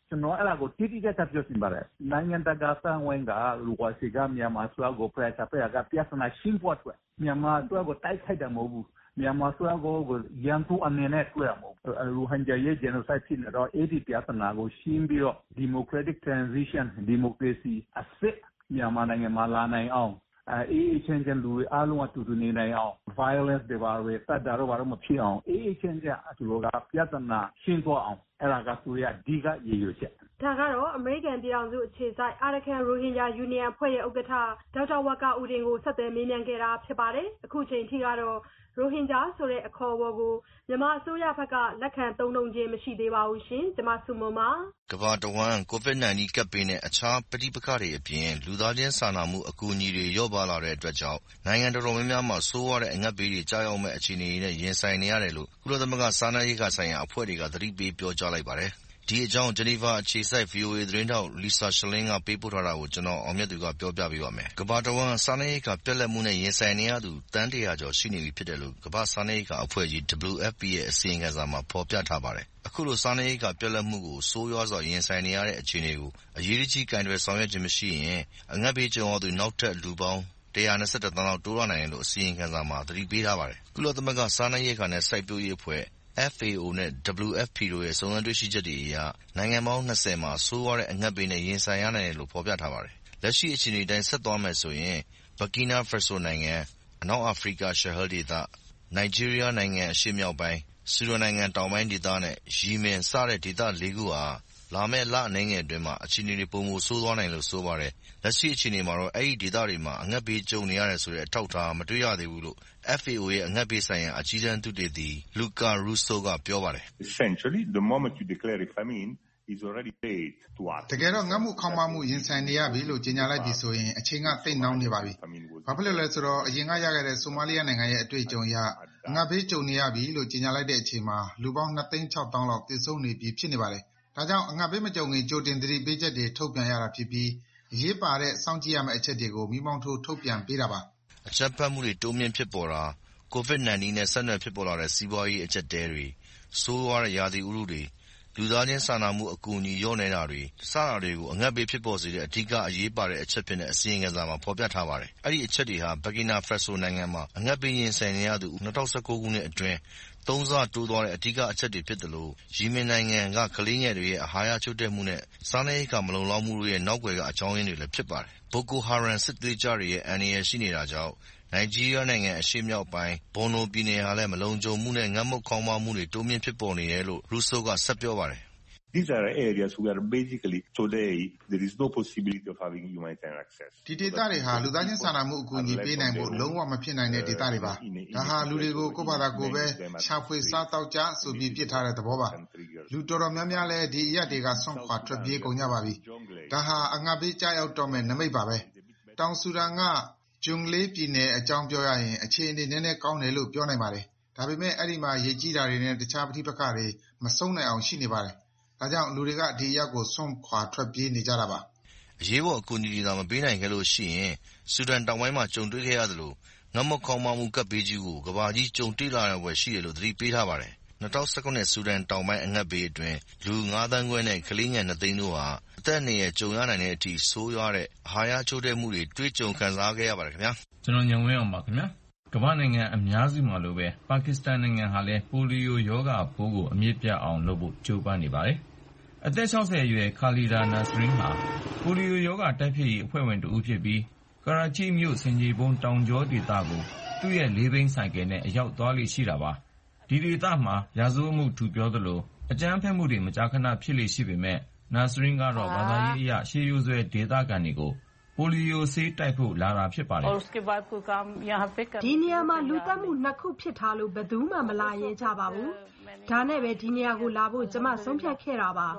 S13: ကျွန်တော်အဲ့ဒါကိုတိတိကျကျပြောချင်ပါတယ်နိုင်ငံတကာစံဝင်ကလူဝစီကမြန်မာဆိုကိုပြတာပြကပြဿနာရှင်းဖို့အတွက်မြန်မာတို့ကိုတိုက်ခိုက်တယ်မဟုတ်ဘူးမြန်မာဆိုကိုရန်သူအနေနဲ့တွေ့ရမဟုတ်လူဟန်ဂျာရဲ့ genocide ဖြစ်နေတော့အဲ့ဒီပြဿနာကိုရှင်းပြီးတော့ democratic transition democracy အစစ်မြန်မာနိုင်ငံမှာလာနိုင်အောင်အေးချင်းချင်းလူအားလုံးအတူတူနေနိုင်အောင် violence တွေပါပဲတတ်တာတော့ဘာလို့မဖြစ်အောင်အေးချင်းချင်းအတူတူကပြဿနာရှင်းသွားအောင်အဲ့ဒါကသူရအဓိကရည်ရွယ်ချက်
S12: ဒါကတော့အမေရိကန်ပြည်ထောင်စုအခြေစိုက် Arakan Rohingya Union အဖွဲ့ရဲ့ဥက္ကဋ္ဌဒေါက်တာဝါကာဦးတင်ကိုဆက်သွယ်မေးမြန်းခဲ့တာဖြစ်ပါတယ်အခုချိန်ထိကတော့ရိုဟင်ဂျာဆိုတဲ့အခေါ်အဝေါ်ကိုမြန်မာအစိုးရဘက်ကလက်ခံသုံးနှုန်းခြင်းမရှိသေးပါဘူးရှင်။ကျွန်မစုမုံပါ
S14: ။ကမ္ဘာတဝန်း COVID-19 ကပ်ဘေးနဲ့အခြားပဋိပက္ခတွေအပြင်လူသားချင်းစာနာမှုအကူအညီတွေလျော့ပါးလာတဲ့အတွက်ကြောင့်နိုင်ငံတော်တော်များများမှာဆိုးဝါးတဲ့အငတ်ဘေးတွေကြာရောက်မဲ့အခြေအနေတွေနဲ့ရင်ဆိုင်နေရတယ်လို့ကုလသမဂ္ဂစားနပ်ရိက္ခာဆိုင်ရာအဖွဲ့တွေကသတိပေးပြောကြားလိုက်ပါတယ်။ဒီအကြောင်းဂျနီဗာအခြေစိုက် VOA သတင်းထောက် Lisa Schlein ကပေးပို့ထားတာကိုကျွန်တော်အောင်မြတ်သူကပြောပြပေးပါမယ်။ကမ္ဘာတဝန်းစားနပ်ရိက္ခာပြတ်လတ်မှုနဲ့ရင်ဆိုင်နေရသူတန်း100ကျော်ရှိနေပြီဖြစ်တယ်လို့ကမ္ဘာစားနပ်ရိက္ခာအဖွဲ့ကြီး WFP ရဲ့အစီရင်ခံစာမှာဖော်ပြထားပါတယ်။အခုလိုစားနပ်ရိက္ခာပြတ်လတ်မှုကိုဆိုးရွားစွာရင်ဆိုင်နေရတဲ့အခြေအနေကိုအရေးကြီးကင်တွယ်ဆောင်ရွက်ခြင်းမရှိရင်အငတ်ဘေးကြုံရသူနောက်ထပ်လူပေါင်း121သန်းလောက်တိုးလာနိုင်တယ်လို့အစီရင်ခံစာမှာသတိပေးထားပါတယ်။ကုလသမဂ္ဂစားနပ်ရိက္ခာနဲ့စိုက်ပျိုးရေးအဖွဲ့FAO နဲ့ WFP တို့ရဲ့စုံစမ်းတွေ့ရှိချက်တွေအရနိုင်ငံပေါင်း20မှာဆိုးဝါးတဲ့အငတ်ဘေးနဲ့ရင်ဆိုင်ရနိုင်တယ်လို့ဖော်ပြထားပါတယ်။လက်ရှိအခြေအနေတိုင်းဆက်သွားမယ်ဆိုရင်ဘကီနာဖာဆိုနိုင်ငံအနောက်အာဖရိကရှဟယ်ဒေသနိုင်ဂျီးရီးယားနိုင်ငံအရှေ့မြောက်ပိုင်းဆူဒန်နိုင်ငံတောင်ပိုင်းဒေသနဲ့ယီမင်စတဲ့ဒေသ၄ခုဟာလာမယ့်လအနည်းငယ်အတွင်းမှာအခြေအနေတွေပိုမိုဆိုးသွားနိုင်လို့ဆိုပါတယ်။လက်ရှိအခြေအနေမှာတော့အဲ့ဒီဒေသတွေမှာအငတ်ဘေးကြုံနေရတယ်ဆိုတဲ့အထောက်အထားမတွေ့ရသေးဘူးလို့ FAO ရဲ့အငတ်ဘေးဆိုင်ရာအကြီးတန်းသုတေသီ Luca Russo ကပြောပါတယ်။
S15: Essentially, the moment you declare a famine is already paid to us. တကယ်တော့ငတ်မှုခေါင်းပါမှုရင်ဆိုင်နေရပြီလို့ကြေညာလိုက်ပြီဆိုရင်အချိန်ကသိပ်နှောင်းနေပါပြီ။ဘာဖြစ်လို့လဲဆိုတော့အရင်ကရခဲ့တဲ့ဆိုမာလီယာနိုင်ငံရဲ့အတွေ့အကြုံအရငတ်ဘေးကြုံနေရပြီလို့ကြေညာလိုက်တဲ့အချိန်မှာလူပေါင်း2,600,000လောက်သေဆုံးနေပြီဖြစ်နေပါတယ်။ဒါကြောင့်အငတ်ဘေးမကြုံခင်ကြိုတင်သတိပေးချက်တွေထုတ်ပြန်ရတာဖြစ်ပြီးအရေးပါတဲ့စောင့်ကြည့်ရမယ့်အချက်တွေကိုမိမောင်းထိုးထုတ်ပြန်ပေးတာပါ
S14: ။အကြမ်းဖက်မှုတွေတိုးမြင့်ဖြစ်ပေါ်တာCOVID-19 နဲ့ဆက်နွယ်ဖြစ်ပေါ်လာတဲ့စီးပွားရေးအကျပ်တဲတွေဆိုးဝါးတဲ့ရာသီဥတုတွေလူသားချင်းစာနာမှုအကူအညီလျော့နေတာတွေစတာတွေကိုအငတ်ဘေးဖြစ်ပေါ်စေတဲ့အဓိကအရေးပါတဲ့အချက်ဖြစ်တဲ့အစီရင်ခံစာမှာဖော်ပြထားပါတယ်။အဲ့ဒီအချက်တွေဟာဘကီနာဖာဆိုနိုင်ငံမှာအငတ်ဘေးရင်ဆိုင်နေရသူ2019ခုနှစ်အတွင်း3ဆတိုးသွားတဲ့အဓိကအချက်တွေဖြစ်တယ်လို့ယီမင်နိုင်ငံကကလေးငယ်တွေရဲ့အာဟာရချို့တဲ့မှုနဲ့စားနပ်ရိက္ခာမလုံလောက်မှုတွေရဲ့နောက်ွယ်ကအကြောင်းရင်းတွေလည်းဖြစ်ပါတယ်။ Boko Haram စစ်သွေးကြွတွေရဲ့အန္တရာယ်ရှိနေတာကြောင့်နိုင်ဂျီးရီးယားနိုင်ငံအရှေ့မြောက်ပိုင်းဘော်နိုပြည်နယ်ဟာလည်းမလုံခြုံမှုနဲ့ငတ်မွတ်ခေါင်းပါးမှုတွေတိုးမြင့်ဖြစ်ပေါ်နေတယ်လို့ Russo ကဆက်ပြောပါတယ်။
S15: These are areas where basically today there is no possibility of having humanitarian access.
S16: ဒီဒေသတွေဟာလူသားချင်းစာနာမှုအကူအညီပေးနိုင်ဖို့လုံးဝမဖြစ်နိုင်တဲ့ဒေသတွေပါ။ဒါဟာလူတွေကိုကိုယ့်ဘာသာကိုယ်ပဲရှာဖွေစားတောက်ကြဆိုပြီးပြစ်ထားတဲ့သဘောပါ။လူတော်တော်များများလည်းဒီအရက်တွေကဆွန့်ခွာထွက်ပြေးကုန်ကြပါပြီ။ဒါဟာအငတ်ဘေးကြားရောက်တော့မဲ့နမိတ်ပါပဲ။တောင်ဆူဒန်ကဂျုံလေးပြည်နယ်အကြောင်းပြောရရင်အခြေအနေနည်းနည်းကောင်းတယ်လို့ပြောနိုင်ပါတယ်။ဒါပေမဲ့အဲ့ဒီမှာရေကြီးတာတွေနဲ့တခြားပဋိပက္ခတွေမဆုံးနိုင်အောင်ရှိနေပါတယ်။ဒါကြောင့်လူတွေကဒီအရက်ကိုဆွန့်ခွာထွက်ပြေးနေကြတာပါ
S14: ။အရေးပေါ်အကူအညီတွေသာမပေးနိုင်ခဲ့လို့ရှိရင်ဆူဒန်တောင်ပိုင်းမှာကြုံတွေ့ခဲ့ရသလိုငတ်မွတ်ခေါင်းပါးမှုကပ်ဘေးကြီးကိုကမ္ဘာကြီးကြုံတွေ့လာရဖွယ်ရှိတယ်လို့သတိပေးထားပါတယ်။2019ဆူဒန်တောင်ပိုင်းအငတ်ဘေးအတွင်းလူ9သန်းခွဲနဲ့ကလေးငယ်2သိန်းတို့ဟာအသက်အန္တရာယ်ကြုံရနိုင်တဲ့အထိဆိုးရွားတဲ့အာဟာရချို့တဲ့မှုတွေတွေ့ကြုံခံစားခဲ့ရပါတယ်ခင်ဗျာ
S17: ။ကျွန်တော်ညံဝင်းအောင်ပါခင်ဗျာ။ကမ္ဘာနိုင်ငံအများစုမှာလိုပဲပါကစ္စတန်နိုင်ငံဟာလည်းပိုလီယိုရောဂါပိုးကိုအမြင့်ပြတ်အောင်လုပ်ဖို့ကြိုးပမ်းနေပါတယ်။အသက်60အရွယ်ခါလီဒါနာစရင်းဟာပိုလီယိုရောဂါတိုက်ဖျက်ရေးအဖွဲ့ဝင်တဦးဖြစ်ပြီးကရာချိမြို့ဆင်ခြေဖုံးတောင်ကျောဒေသကိုသူ့ရဲ့လေးဘိန်းဆိုင်ကယ်နဲ့အရောက်သွားလေရှိတာပါ။ဒီဒေသမှာရာဇဝတ်မှုထူပြောသလိုအကြမ်းဖက်မှုတွေမကြာခဏဖြစ်လေရှိပေမဲ့နာစရင်းကတော့ဘာသာရေးအရရှေးရိုးစွဲဒေသခံတွေကိုပိုလီယိုဆေးတိုက်ဖို့လာတာဖြစ်ပါတယ်
S12: ဒီနေရာမှာလူသတ်မှု2ခုဖြစ်ထားလို့ဘယ်သူမှမလာရဲကြပါဘူးဒါနဲ့ပဲဒီနေရာကိုလာဖို့ကျမဆုံးဖြတ်ခဲ့တာပါ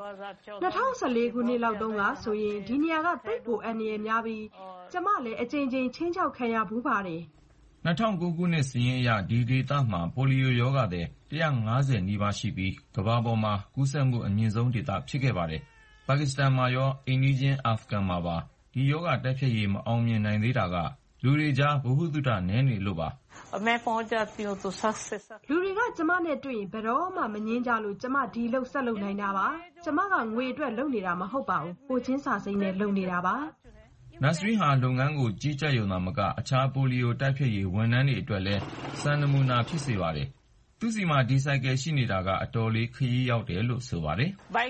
S12: 2014ခုနှစ်လောက်တုန်းကဆိုရင်ဒီနေရာကတိတ်ကိုအန္တရာယ်များပြီးကျမလည်းအကြိမ်ကြိမ်ချင်းချောက်ခံရဘူးပါတယ်
S17: 2009ခုနှစ်စာရင်းအရဒီဒေသမှာပိုလီယိုရောဂါသည်150နီးပါးရှိပြီးကမ္ဘာပေါ်မှာကူးစက်မှုအမြင့်ဆုံးဒေသဖြစ်ခဲ့ပါတယ်။ပါကစ္စတန်မှာရောအိမ်နီးချင်းအာဖဂန်မှာပါဒီရောဂါတိုက်ဖျက်ရေးမအောင်မြင်နိုင်သေးတာကလူတွေကြားဗဟုသုတနည်းနေလို့ပါ
S12: လူတွေကကျမနဲ့တွေ့ရင်ဘယ်တော့မှမငင်းကြလို့ကျမဒီလောက်ဆက်လုပ်နိုင်တာပါကျမကငွေအတွက်လုပ်နေတာမဟုတ်ပါဘူးကိုချင်းစာစိမ်းနဲ့လုပ်နေတာပါ
S17: Nasreen ဟာလုပ်ငန်းကိုကြီးကြပ်ရုံသာမကအခြားပိုလီယိုတိုက်ဖျက်ရေးဝန်ထမ်းတွေအတွက်လည်းစံနမူနာဖြစ်စေပါတယ်သူစီမှာဒီဆိုင်ကယ်ရှိနေတာကအတော်လေးခရီးရောက်တယ်လို့ဆိုပါတယ်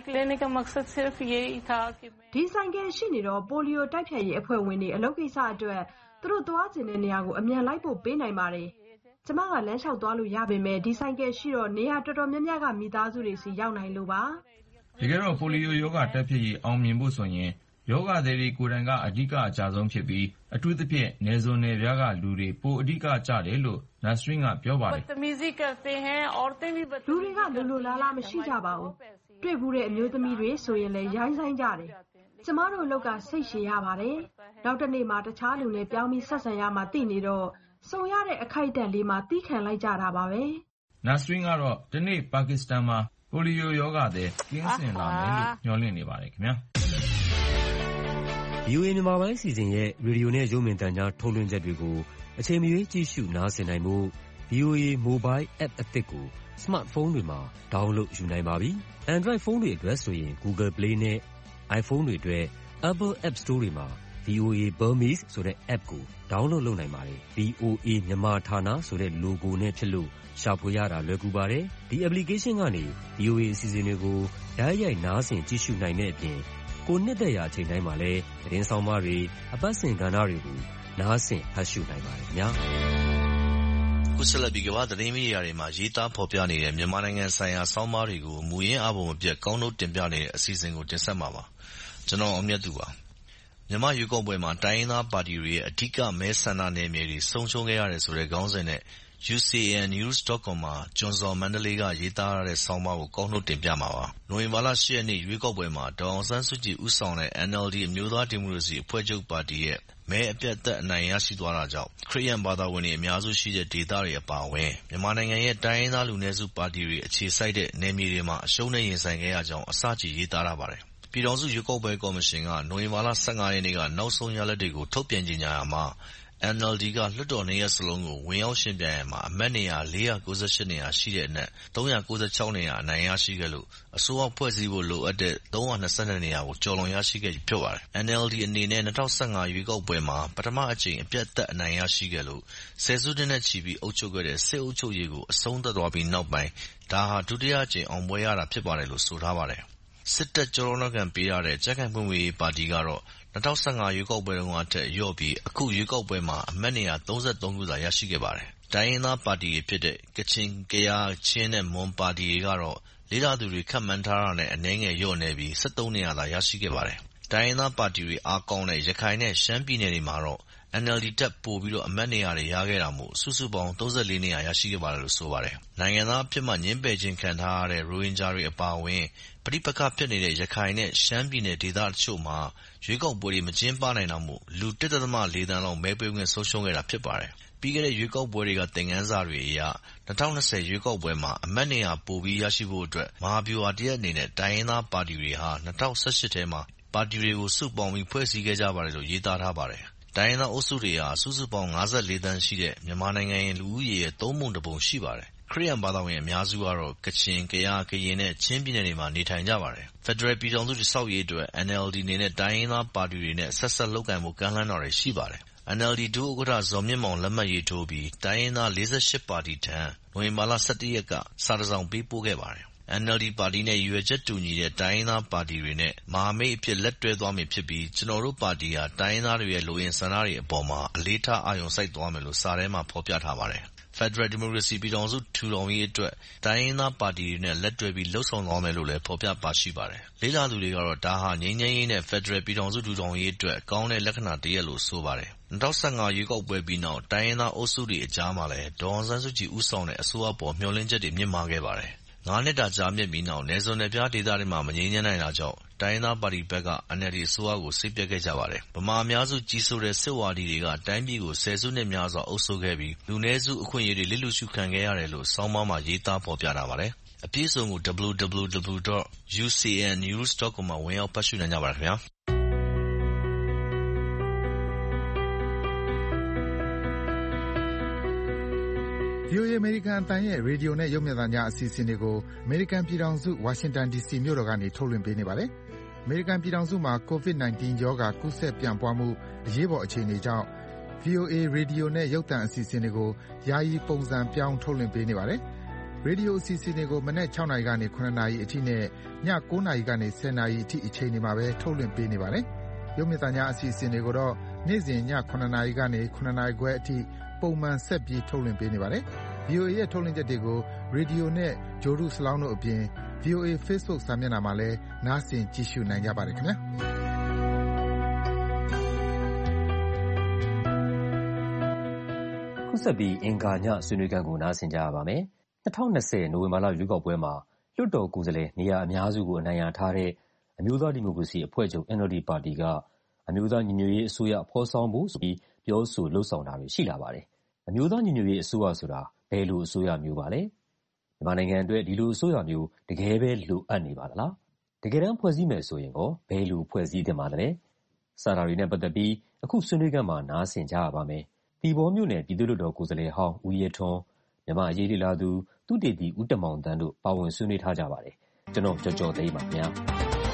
S12: ဒီဆိုင်ကယ်ရှိနေတော့ပိုလီယိုတိုက်ဖျက်ရေးအဖွဲ့ဝင်တွေအလုပ်ကိစ္စအတွက်သူတို့သွားကျင်တဲ့နေရာကိုအမြန်လိုက်ဖို့ပေးနိုင်ပါတယ်ကျမကလမ်းလျှောက်သွားလို့ရပေမဲ့ဒီဆိုင်ကယ်ရှိတော့နေရာတော်တော်များများကမိသားစုတွေစီရောက်နိုင်လို့ပါ
S17: တကယ်တော့ပိုလီယိုရောဂါတိုက်ဖျက်ရေးအောင်မြင်ဖို့ဆိုရင်ယောဂသည်တွေကိုယ်တိုင်ကအဓိကအကြဆုံးဖြစ်ပြီးအထူးသဖြင့်နယ်စွန်နယ်ပြားကလူတွေပိုအဓိကကြတယ်လို့ Nasreen ကပြောပါတယ်
S12: လူတွေကလိုလားလားမရှိကြပါဘူးတွေ့ဘူးတဲ့အမျိုးသမီးတွေဆိုရင်လည်းရိုင်းဆိုင်ကြတယ်ကျမတို့အလုပ်ကစိတ်ရှည်ရပါတယ်နောက်တစ်နေ့မှတခြားလူနဲ့ပြောင်းပြီးဆက်ဆံရမှသိနေတော့စုံရတဲ့အခိုက်အတန့်လေးမှတီးခံလိုက်ကြတာပါပဲ
S17: Nasreen ကတော့ဒီနေ့ပါကစ္စတန်မှာပိုလီယိုရောဂါသည်ကင်းစင်လာမယ်လို့ညွှန်လင့်နေပါတယ်ခင်ဗျာ
S18: VOA မြန်မာပိုင်းစီစဉ်ရဲ့ရေဒီယိုနဲ့ရုပ်မြင်သံကြားထုတ်လွှင့်ချက်တွေကိုအချိန်မရွေးကြည့်ရှုနားဆင်နိုင်ဖို့ VOA Mobile App အသစ်ကို Smartphone တွေမှာ download ယူနိုင်ပါပြီ။ Android ဖုန်းတွေအတွက်ဆိုရင် Google Play နဲ့ iPhone တွေအတွက် Apple App Store တွေမှာ VOA Burmese ဆိုတဲ့ app ကို download လုပ်နိုင်ပါတယ်။ VOA မြန်မာဌာနဆိုတဲ့ logo နဲ့ဖြစ်လို့ရှာဖွေရတာလွယ်ကူပါတယ်။ဒီ application ကနေ VOA အစီအစဉ်တွေကိုတိုက်ရိုက်နားဆင်ကြည့်ရှုနိုင်တဲ့အပြင်ကိုနှစ်သက်ရာအချိန်တိုင်းမှာလည်းသတင်းဆောင်မတွေအပတ်စဉ်ကဏ္ဍတွေကိုနားဆင်ဖတ်ရှုနိုင်ပါတယ်ခင်ဗျာ
S14: ခုဆက်လက်ပြီးကမ္ဘာသတင်းမီဒီယာတွေမှာရေးသားဖော်ပြနေတဲ့မြန်မာနိုင်ငံဆိုင်ရာဆောင်းပါးတွေကိုမူရင်းအပုံမပြတ်ကောင်းနှုတ်တင်ပြနေတဲ့အစီအစဉ်ကိုတင်ဆက်မှာပါကျွန်တော်အောင်မြတ်သူပါမြန်မာရွေးကောက်ပွဲမှာတိုင်းရင်းသားပါတီတွေရဲ့အဓိကမဲဆန္ဒနယ်မြေတွေဆုံးရှုံးခဲ့ရတယ်ဆိုတဲ့ခေါင်းစဉ်နဲ့ UCNnews.com မှာကျွန်းစော်မန္တလေးကရေးသားရတဲ့ဆောင်းပါးကိုကောက်နှုတ်တင်ပြမှာပါ။နိုဝင်ဘာလ 8 ရက်နေ့ရွေးကောက်ပွဲမှာဒေါ်အောင်ဆန်းစုကြည်ဦးဆောင်တဲ့ NLD အမျိုးသားဒီမိုကရေစီအဖွဲ့ချုပ်ပါတီရဲ့မဲအပြတ်သက်အနိုင်ရရှိသွားတာကြောင့်ခရစ်ယာန်ဘာသာဝင်တွေအများစုရှိတဲ့ဒေသတွေအပါအဝင်မြန်မာနိုင်ငံရဲ့တိုင်းရင်းသားလူနည်းစုပါတီတွေအခြေစိုက်တဲ့နယ်မြေတွေမှာအရှုံးနဲ့ရင်ဆိုင်ခဲ့ရကြောင်းအစကြီးရေးသားထားပါတယ်။ပြည်ထောင်စုရွေးကောက်ပွဲကော်မရှင်ကနိုဝင်ဘာလ 15 ရက်နေ့ကနောက်ဆုံးရလဒ်တွေကိုထုတ်ပြန်ကြေညာရာမှာNLD ကလွှတ်တော်နှစ်ရပ်စလုံးကိုဝင်ရောက်ယှဉ်ပြိုင်ရာမှာအမတ်နေရာ498နေရာရှိတဲ့အနက်396နေရာအနိုင်ရရှိခဲ့လို့အစိုးရဖွဲ့စည်းဖို့လိုအပ်တဲ့322နေရာကိုကျော်လွန်ရရှိခဲ့ပြီဖြစ်ပါတယ်။ NLD အနေနဲ့2015ရွေးကောက်ပွဲမှာပထမအကြိမ်အပြတ်သက်အနိုင်ရရှိခဲ့လို့ဆယ်စုနှစ်နဲ့ချီပြီးအုပ်ချုပ်ခဲ့တဲ့စစ်အုပ်ချုပ်ရေးကိုအဆုံးသတ်သွားပြီးနောက်ပိုင်းဒါဟာဒုတိယအကြိမ်အောင်ပွဲရတာဖြစ်ပါတယ်လို့ဆိုထားပါတယ်။စစ်တပ်ကျောထောက်နောက်ခံပေးရတဲ့ကြံ့ခိုင်ဖွံ့ဖြိုးရေးပါတီကတော့2015ရွေးကောက်ပွဲတုန်းကထက်လျော့ပြီးအခုရွေးကောက်ပွဲမှာအမတ်နေရာ33ခုသာရရှိခဲ့ပါတယ်။တိုင်းရင်းသားပါတီတွေဖြစ်တဲ့ကချင်၊ကယား၊ချင်းနဲ့မွန်ပါတီတွေကတော့လေ့လာသူတွေခန့်မှန်းထားတာနဲ့အနည်းငယ်လျော့နည်းပြီး13နေရာသာရရှိခဲ့ပါတယ်။တိုင်းရင်းသားပါတီတွေအားကောင်းတဲ့ရခိုင်နဲ့ရှမ်းပြည်နယ်တွေမှာတော့NLD ထက်ပိုပြီးအမတ်နေရာတွေရခဲ့တာမို့စုစုပေါင်း34နေရာရရှိခဲ့ပါတယ်လို့ဆိုပါတယ်။နိုင်ငံသားအဖြစ်မှငြင်းပယ်ခြင်းခံထားရတဲ့ရိုဟင်ဂျာတွေအပါအဝင်ပဋိပက္ခဖြစ်နေတဲ့ရခိုင်နဲ့ရှမ်းပြည်နယ်ဒေသတချို့မှာရွေးကောက်ပွဲတွေမကျင်းပနိုင်တာမို့လူ 1.4 သန်းလောက်မဲပေးခွင့်ဆုံးရှုံးခဲ့တာဖြစ်ပါတယ်။ပြီးခဲ့တဲ့ရွေးကောက်ပွဲတွေကသင်ခန်းစာတွေအရ2020ရွေးကောက်ပွဲမှာအမတ်နေရာပိုပြီးရရှိဖို့အတွက်မဟာဗျူဟာတစ်ရပ်အနေနဲ့တိုင်းရင်းသားပါတီတွေဟာ2018ထဲမှာပါတီတွေကိုစုပေါင်းပြီးဖွဲ့စည်းခဲ့ကြပါတယ်လို့ရေးသားထားပါတယ်။တိုင်းရင်းသားအုပ်စုတွေဟာစုစုပေါင်း54သန်းရှိတဲ့မြန်မာနိုင်ငံရဲ့လူဦးရေရဲ့3ပုံ1ပုံရှိပါတယ်။ခရစ်ယာန်ဘာသာဝင်အများစုကတော့ကချင်၊ကယား၊ကရင်နဲ့ချင်းပြည်နယ်တွေမှာနေထိုင်ကြပါတယ်။ဖက်ဒရယ်ပြည်ထောင်စုတည်ဆောက်ရေးအတွက် NLD အနေနဲ့တိုင်းရင်းသားပါတီတွေနဲ့ဆက်စပ်လုပ်ကိုင်ဖို့ကမ်းလှမ်းတာတွေရှိပါတယ်။ NLD ဒုဥက္ကဋ္ဌဇော်မြင့်မောင်လက်မှတ်ရေးထိုးပြီးတိုင်းရင်းသား48ပါတီထံနိုဝင်ဘာလ 17 ရက်ကစာတစ်စောင်ပေးပို့ခဲ့ပါတယ်။ NLD ပါတီနဲ့ရည်ရွယ်ချက်တူညီတဲ့တိုင်းရင်းသားပါတီတွေနဲ့မဟာမိတ်အဖြစ်လက်တွဲသွားမည်ဖြစ်ပြီးကျွန်တော်တို့ပါတီဟာတိုင်းရင်းသားတွေရဲ့လိုအင်ဆန္ဒတွေအပေါ်မှာအလေးထားအာရုံစိုက်သွားမယ်လို့စာထဲမှာဖော်ပြထားပါတယ်။ဖက်ဒရယ်ဒီမိုကရေစီပြည်ထောင်စုထူထောင်ရေးအတွက်တိုင်းရင်းသားပါတီတွေနဲ့လက်တွဲပြီးလှုပ်ဆောင်သွားမယ်လို့လည်းဖော်ပြပါရှိပါတယ်။လေ့လာသူတွေကတော့ဒါဟာငြိမ်းချမ်းရေးနဲ့ဖက်ဒရယ်ပြည်ထောင်စုထူထောင်ရေးအတွက်ကောင်းတဲ့လက္ခဏာတစ်ရပ်လို့ဆိုပါတယ်။2015ရွေးကောက်ပွဲပြီးနောက်တိုင်းရင်းသားအုပ်စုတွေအကြားမှာလည်းဒေါ်အောင်ဆန်းစုကြည်ဦးဆောင်တဲ့အစိုးရပေါ်မျှော်လင့်ချက်တွေမြင့်မားခဲ့ပါတယ်။9 နှစ်တာကြာမြင့်ပြီးနောက်နယ်စွန်နယ်ဖျားဒေသတွေမှာမငြိမ်းချမ်းနိုင်တာကြောင့်တိုင်းရင်းသားပါတီဘက်က NLD အစိုးရကိုစိတ်ပျက်ခဲ့ကြပါတယ်။ဗမာအများစုကြီးစိုးတဲ့စစ်ဝါဒီတွေကတိုင်းပြည်ကိုဆယ်စုနှစ်များစွာအုပ်စိုးခဲ့ပြီးလူနည်းစုအခွင့်အရေးတွေလစ်လျူရှုခံခဲ့ရတယ်လို့ဆောင်းပါးမှာရေးသားဖော်ပြထားပါတယ်။အပြည့်အစုံကို www.ucnnews.com မှာဝင်ရောက်ဖတ်ရှုနိုင်ကြပါတယ်ခင်ဗျာ။
S15: VOA အမေရိကန်အသံရဲ့ရေဒီယိုနဲ့ရုပ်မြင်သံကြားအစီအစဉ်တွေကိုအမေရိကန်ပြည်ထောင်စုဝါရှင်တန် DC မြို့တော်ကနေထုတ်လွှင့်ပေးနေပါတယ်။အမေရိကန်ပြည်ထောင်စုမှာ COVID-19 ရောဂါကူးစက်ပြန့်ပွားမှုအရေးပေါ်အခြေအနေကြောင့် VOA ရေဒီယိုနဲ့ရုပ်သံအစီအစဉ်တွေကိုယာယီပုံစံပြောင်းထုတ်လွှင့်ပေးနေပါတယ်။ရေဒီယိုအစီအစဉ်တွေကိုမနက် 6 နာရီကနေ 9 နာရီအထိနဲ့ည 9 နာရီကနေ 10 နာရီအထိအချိန်တွေမှာပဲထုတ်လွှင့်ပေးနေပါတယ်။ရုပ်မြင်သံကြားအစီအစဉ်တွေကိုတော့နေ့စဉ်ည 9 နာရီကနေ 9 နာရီခွဲအထိပုံမှန်ဆက်ပြီးထုတ်လွှင့်ပေးနေပါတယ်။ VOA ရဲ့ထုတ်လွှင့်ချက်တွေကိုရေဒီယိုနဲ့ဂြိုဟ်တုစလောင်းတို့အပြင် VOA Facebook စာမျက်နှာမှာလည်းနားဆင်ကြည့်ရှုနိုင်ကြပါတယ်ခင်ဗျာ။ခုဆက်ပြီးအင်္ဂါညဆွေးနွေးခန်းကိုနားဆင်ကြရပါမယ်။2020နိုဝင်ဘာလရွေးကောက်ပွဲမှာလွှတ်တော်ကိုယ်စားလှယ်နေရာအများစုကိုအနိုင်ရထားတဲ့အမျိုးသားဒီမိုကရေစီအဖွဲ့ချုပ် NLD ပါတီကအမျိုးသားညီညွတ်ရေးအစိုးရဖော်ဆောင်ဖို့ဆိုပြီးပြောဆိုလှုံ့ဆော်တာတွေရှိလာပါတယ်။အမျိုးသားညီညွတ်ရေးအစိုးရဆိုတာဘယ်လိုအစိုးရမျိုးပါလဲ။မြန်မာနိုင်ငံအတွက်ဒီလိုအစိုးရမျိုးတကယ်ပဲလိုအပ်နေပါသလား။တကယ်တမ်းဖွဲ့စည်းမယ်ဆိုရင်ကောဘယ်လိုဖွဲ့စည်းသင့်ပါသလဲ။စတာတွေနဲ့ပတ်သက်ပြီးအခုဆွေးနွေးခန်းမှာနားဆင်ကြရပါမယ်။ပြည်ပေါ်မြို့နယ်ပြည်သူ့လွှတ်တော်ကိုယ်စားလှယ်ဟောင်းဦးရဲထွန်း၊မြန်မာအရေးလေ့လာသူသုတေသီဦးတင်မောင်သန်းတို့ပါဝင်ဆွေးနွေးထားကြပါတယ်။ကျွန်တော်ကျော်ကျော်သိန်းပါခင်ဗျာ။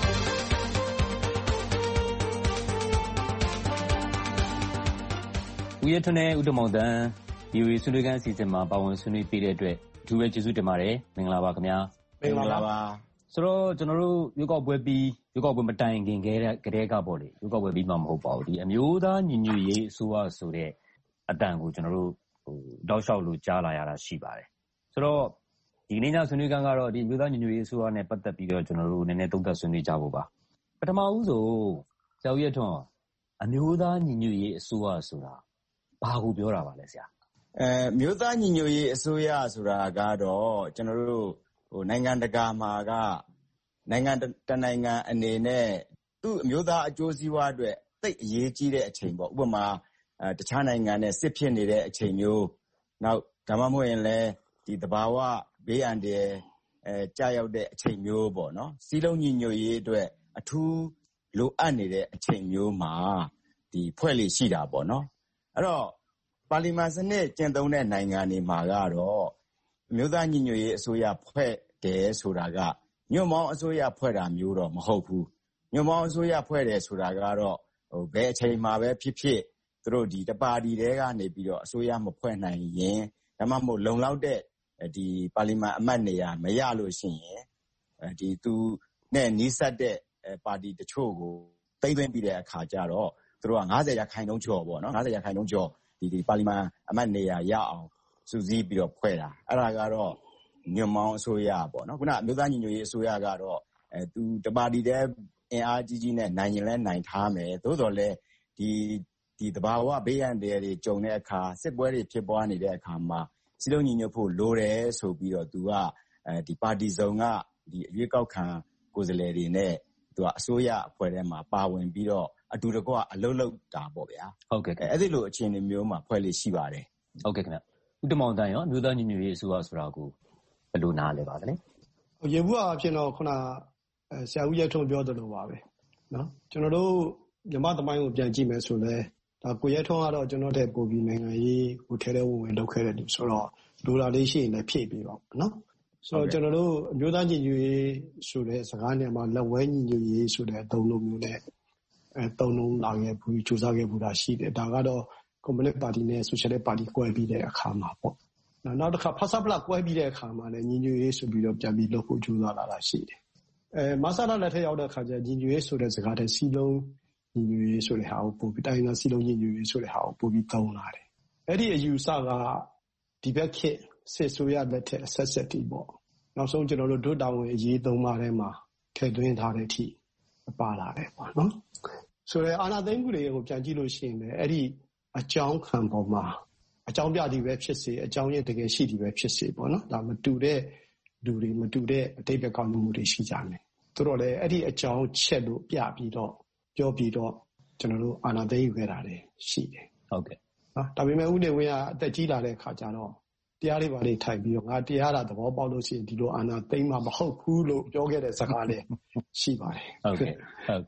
S15: ဦးရဲထွန်းနဲ့ဦးတင်မောင်သန်း VOA ဆွေးနွေးခန်းအစီအစဉ်မှာပါဝင်ဆွေးနွေးပေးတဲ့အတွက်အထူးပဲကျေးဇူးတင်ပါတယ်။မင်္ဂလာပါခင်ဗျာ။မင်္ဂလာပါ။ဆိုတော့ကျွန်တော်တို့ရွေးကောက်ပွဲမတိုင်ခင်ကတည်းကပေါ့လေရွေးကောက်ပွဲပြီးမှမဟုတ်ပါဘူးဒီအမျိုးသားညီညွတ်ရေးအစိုးရဆိုတဲ့အတန်ကိုကျွန်တော်တို့တောက်လျှောက်လို့ကြားလာရတာရှိပါတယ်။ဆိုတော့ဒီနေ့ညဆွေးနွေးခန်းကတော့ဒီအမျိုးသားညီညွတ်ရေးအစိုးရနဲ့ပတ်သက်ပြီးတော့ကျွန်တော်တို့နည်းနည်းသုံးသပ်ဆွေးနွေးကြဖို့ပါ။ပထမဦးဆုံးဆရာဦးရဲထွန်းအမျိုးသားညီညွတ်ရေးအစိုးရဆိုတာဘာကိုပြောတာပါလဲဆရာ
S19: ။မြို့သားညီညွတ်ရေးအစိုးရဆိုတာကတော့ကျွန်တော်တို့နိုင်ငံတကာမှာကနိုင်ငံတနိုင်ငံအနေနဲ့သူ့အမျိုးသားအကျိုးစီးပွားအတွက်သိပ်အရေးကြီးတဲ့အချိန်ပေါ့ဥပမာတခြားနိုင်ငံနဲ့စစ်ဖြစ်နေတဲ့အချိန်မျိုးနောက်ဒါမှမဟုတ်ရင်လည်းဒီသဘာဝဘေးအန္တရာယ်ကြာရောက်တဲ့အချိန်မျိုးပေါ့နော်စီးလုံးညီညွတ်ရေးအတွက်အထူးလိုအပ်နေတဲ့အချိန်မျိုးမှာဒီဖွဲ့လေရှိတာပေါ့နော်အဲ့တော့ပါလီမန်စနစ်ကျင့်သုံးတဲ့နိုင်ငံတွေမှာကတော့အမျိုးသားညီညွတ်ရေးအစိုးရဖွဲ့တယ်ဆိုတာကညွန့်မောင်းအစိုးရဖွဲ့တာမျိုးတော့မဟုတ်ဘူးညွန့်မောင်းအစိုးရဖွဲ့တယ်ဆိုတာကတော့ဘယ်အချိန်မှာပဲဖြစ်ဖြစ်သူတို့ဒီတပါတီတဲကနေပြီးတော့အစိုးရမဖွဲ့နိုင်ရင်ဒါမှမဟုတ်လုံလောက်တဲ့ဒီပါလီမန်အမတ်နေရာမရလို့ရှိရင်ဒီသူနဲ့နီးစပ်တဲ့ပါတီတချို့ကိုသိမ်းသွင်းပြီးတဲ့အခါကျတော့သူတို့က90%ကျော်ပေါ့နော်90%ကျော်ဒီပါလီမန်အမတ်နေရာရအောင်စုစည်းပြီးတော့ဖွဲ့တာအဲ့ဒါကတော့ညွန့်မောင်းအစိုးရပေါ့နော်ခုနအမျိုးသားညီညွတ်ရေးအစိုးရကတော့သူတပါတီတဲ့အင်အားကြီးနဲ့နိုင်ရင်လည်းနိုင်ထားမယ်သို့တော်လည်းဒီသဘာဝဘေးအန္တရာယ်တွေကြုံတဲ့အခါစစ်ပွဲတွေဖြစ်ပွားနေတဲ့အခါမှာစည်းလုံးညီညွတ်ဖို့လိုတယ်ဆိုပြီးတော့သူကဒီပါတီစုံကဒီအရွေးကောက်ခံကိုယ်စားလှယ်တွေနဲ့သူကအစိုးရအဖွဲ့ထဲမှာပါဝင်ပြီးတော့အတူတကွအလုပ်လုပ်တာပေါ့ဗျာ
S17: ဟုတ်ကဲ့
S19: အဲ့ဒီလိုအခြေအနေမျိုးမှာဖွဲ့လေးရှိပါတယ်
S17: ဟုတ်ကဲ့ခင်ဗျဦးတင်မောင်သန်းရောအမျိုးသားညီညွတ်ရေးအစိုးရဆိုတာကိုဘယ်လိုနားလဲပါသလဲ
S20: ရေဘူးအဖြစ်တော့ခုနဆရာဦးရဲထွန်းပြောသလိုပါပဲနော်ကျွန်တော်တို့မြမသမိုင်းကိုပြန်ကြည့်မယ်ဆိုလဲဒါကိုရဲထွန်းကတော့ကျွန်တော်တဲ့ပို့ပြီးနိုင်ငံရေးကိုထဲထဲဝင်လုပ်ခဲ့တဲ့လူဆိုတော့လိုလာလေးရှိရင်လည်းဖြည့်ပြီးပါနော်ဆိုတော့ကျွန်တော်တို့အမျိုးသားညီညွတ်ရေးဆိုတဲ့စကားနဲ့မှာလက်ဝဲညီညွတ်ရေးဆိုတဲ့အသုံးလုံးမျိုးနဲ့သုံးလုံးလာခဲ့ဘူးစူးစမ်းခဲ့ဘူးတာရှိတယ်ဒါကတော့ကွန်မြူနစ်ပါတီနဲ့ဆိုရှယ်လစ်ပါတီကွဲပြီးတဲ့အခါမှာပေါ့နောက်တစ်ခါဖဆပ်ပလကွဲပြီးတဲ့အခါမှာလည်းညီညွတ်ရေးဆိုပြီးတော့ပြန်ပြီးလုပ်ဖို့ကြိုးစားလာတာရှိတယ်မဆလာလက်ထက်ရောက်တဲ့အခါကျညီညွတ်ရေးဆိုတဲ့စကားတဲ့စီလုံးညီညွတ်ရေးဆိုတဲ့ဟာကိုပို့ပြီးတိုင်းသားစီလုံးညီညွတ်ရေးဆိုတဲ့ဟာကိုပို့ပြီးသုံးလာတယ်အဲ့ဒီအယူဆကဒီဘက်ခေတ်စစ်ဆိုရလက်ထက်ဆက်ဆက်တီးပေါ့နောက်ဆုံးကျွန်တော်တို့ဒုတာဝန်အရေးသုံးပါးထဲမှာထည့်သွင်းထားတဲ့အထိပါလာတယ်ပေါ့နော်ဆိုတော့အာဏာသိမ်းမှုတွေကိုပြန်ကြည့်လို့ရှိရင်လည်းအဲ့ဒီအကြောင်းခံပေါ်မှာအကြောင်းပြသည်ပဲဖြစ်စေအကြောင်းရဲ့တကယ်ရှိသည်ပဲဖြစ်စေပေါ့နော်ဒါမတူတဲ့လူတွေမတူတဲ့အတိတ်ဘက်ကောင်းမှုတွေရှိကြတယ်သူတို့လည်းအဲ့ဒီအကြောင်းချက်လို့ပြပြီးတော့ပြောပြီးတော့ကျွန်တော်တို့အာဏာသိမ်းယူခဲ့တာတွေရှိတယ်
S17: ဟုတ်ကဲ့
S20: နော်ဒါပေမဲ့ဦးနေဝင်းကအသက်ကြီးလာတဲ့အခါကျတော့တရားတွေပါတွေထိုင်ပြီးတော့ငါတရားတာသဘောပေါက်လို့ရှိရင်ဒီလိုအာဏာသိမ်းမှာမဟုတ်ဘူးလို့ပြောခဲ့တဲ့စကားလည်းရှိပါတယ်
S17: ဟုတ်ကဲ့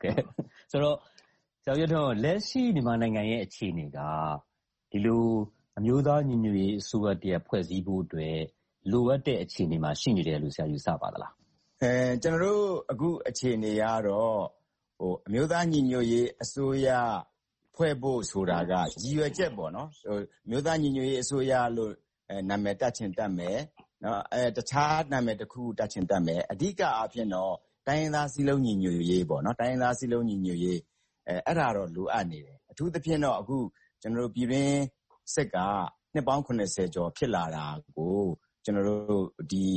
S17: ဆိုတော့ဆရာရထွန်းလက်ရှိမြန်မာနိုင်ငံရဲ့အခြေအနေကဒီလို
S18: အမျိုးသားညီညွတ်ရေးအစိုးရတရပ်ဖွဲ့စည်းဖို့အတွက်လိုအပ်တဲ့အခြေအနေမှာရှိနေတယ်လို့ဆရာယူဆပါသလား
S19: ကျွန်တော်တို့အခုအခြေအနေကတော့အမျိုးသားညီညွတ်ရေးအစိုးရဖွဲ့ဖို့ဆိုတာကရည်ရွယ်ချက်ပေါ့နော်အမျိုးသားညီညွတ်ရေးအစိုးရလို့နာမည်တက်ချင်တက်မယ်နော်တခြားနာမည်တစ်ခုတက်ချင်တက်မယ်အဓိကအားဖြင့်တော့တိုင်းရင်းသားစည်းလုံးညီညွတ်ရေးပေါ့နော်တိုင်းရင်းသားစည်းလုံးညီညွတ်ရေးအဲ့ဒါတော့လိုအပ်နေတယ်အထူးသဖြင့်တော့အခုကျွန်တော်တို့ပြည်တွင်းစစ်ကနှစ်ပေါင်း80ကျော်ဖြစ်လာတာကိုကျွန်တော်တို့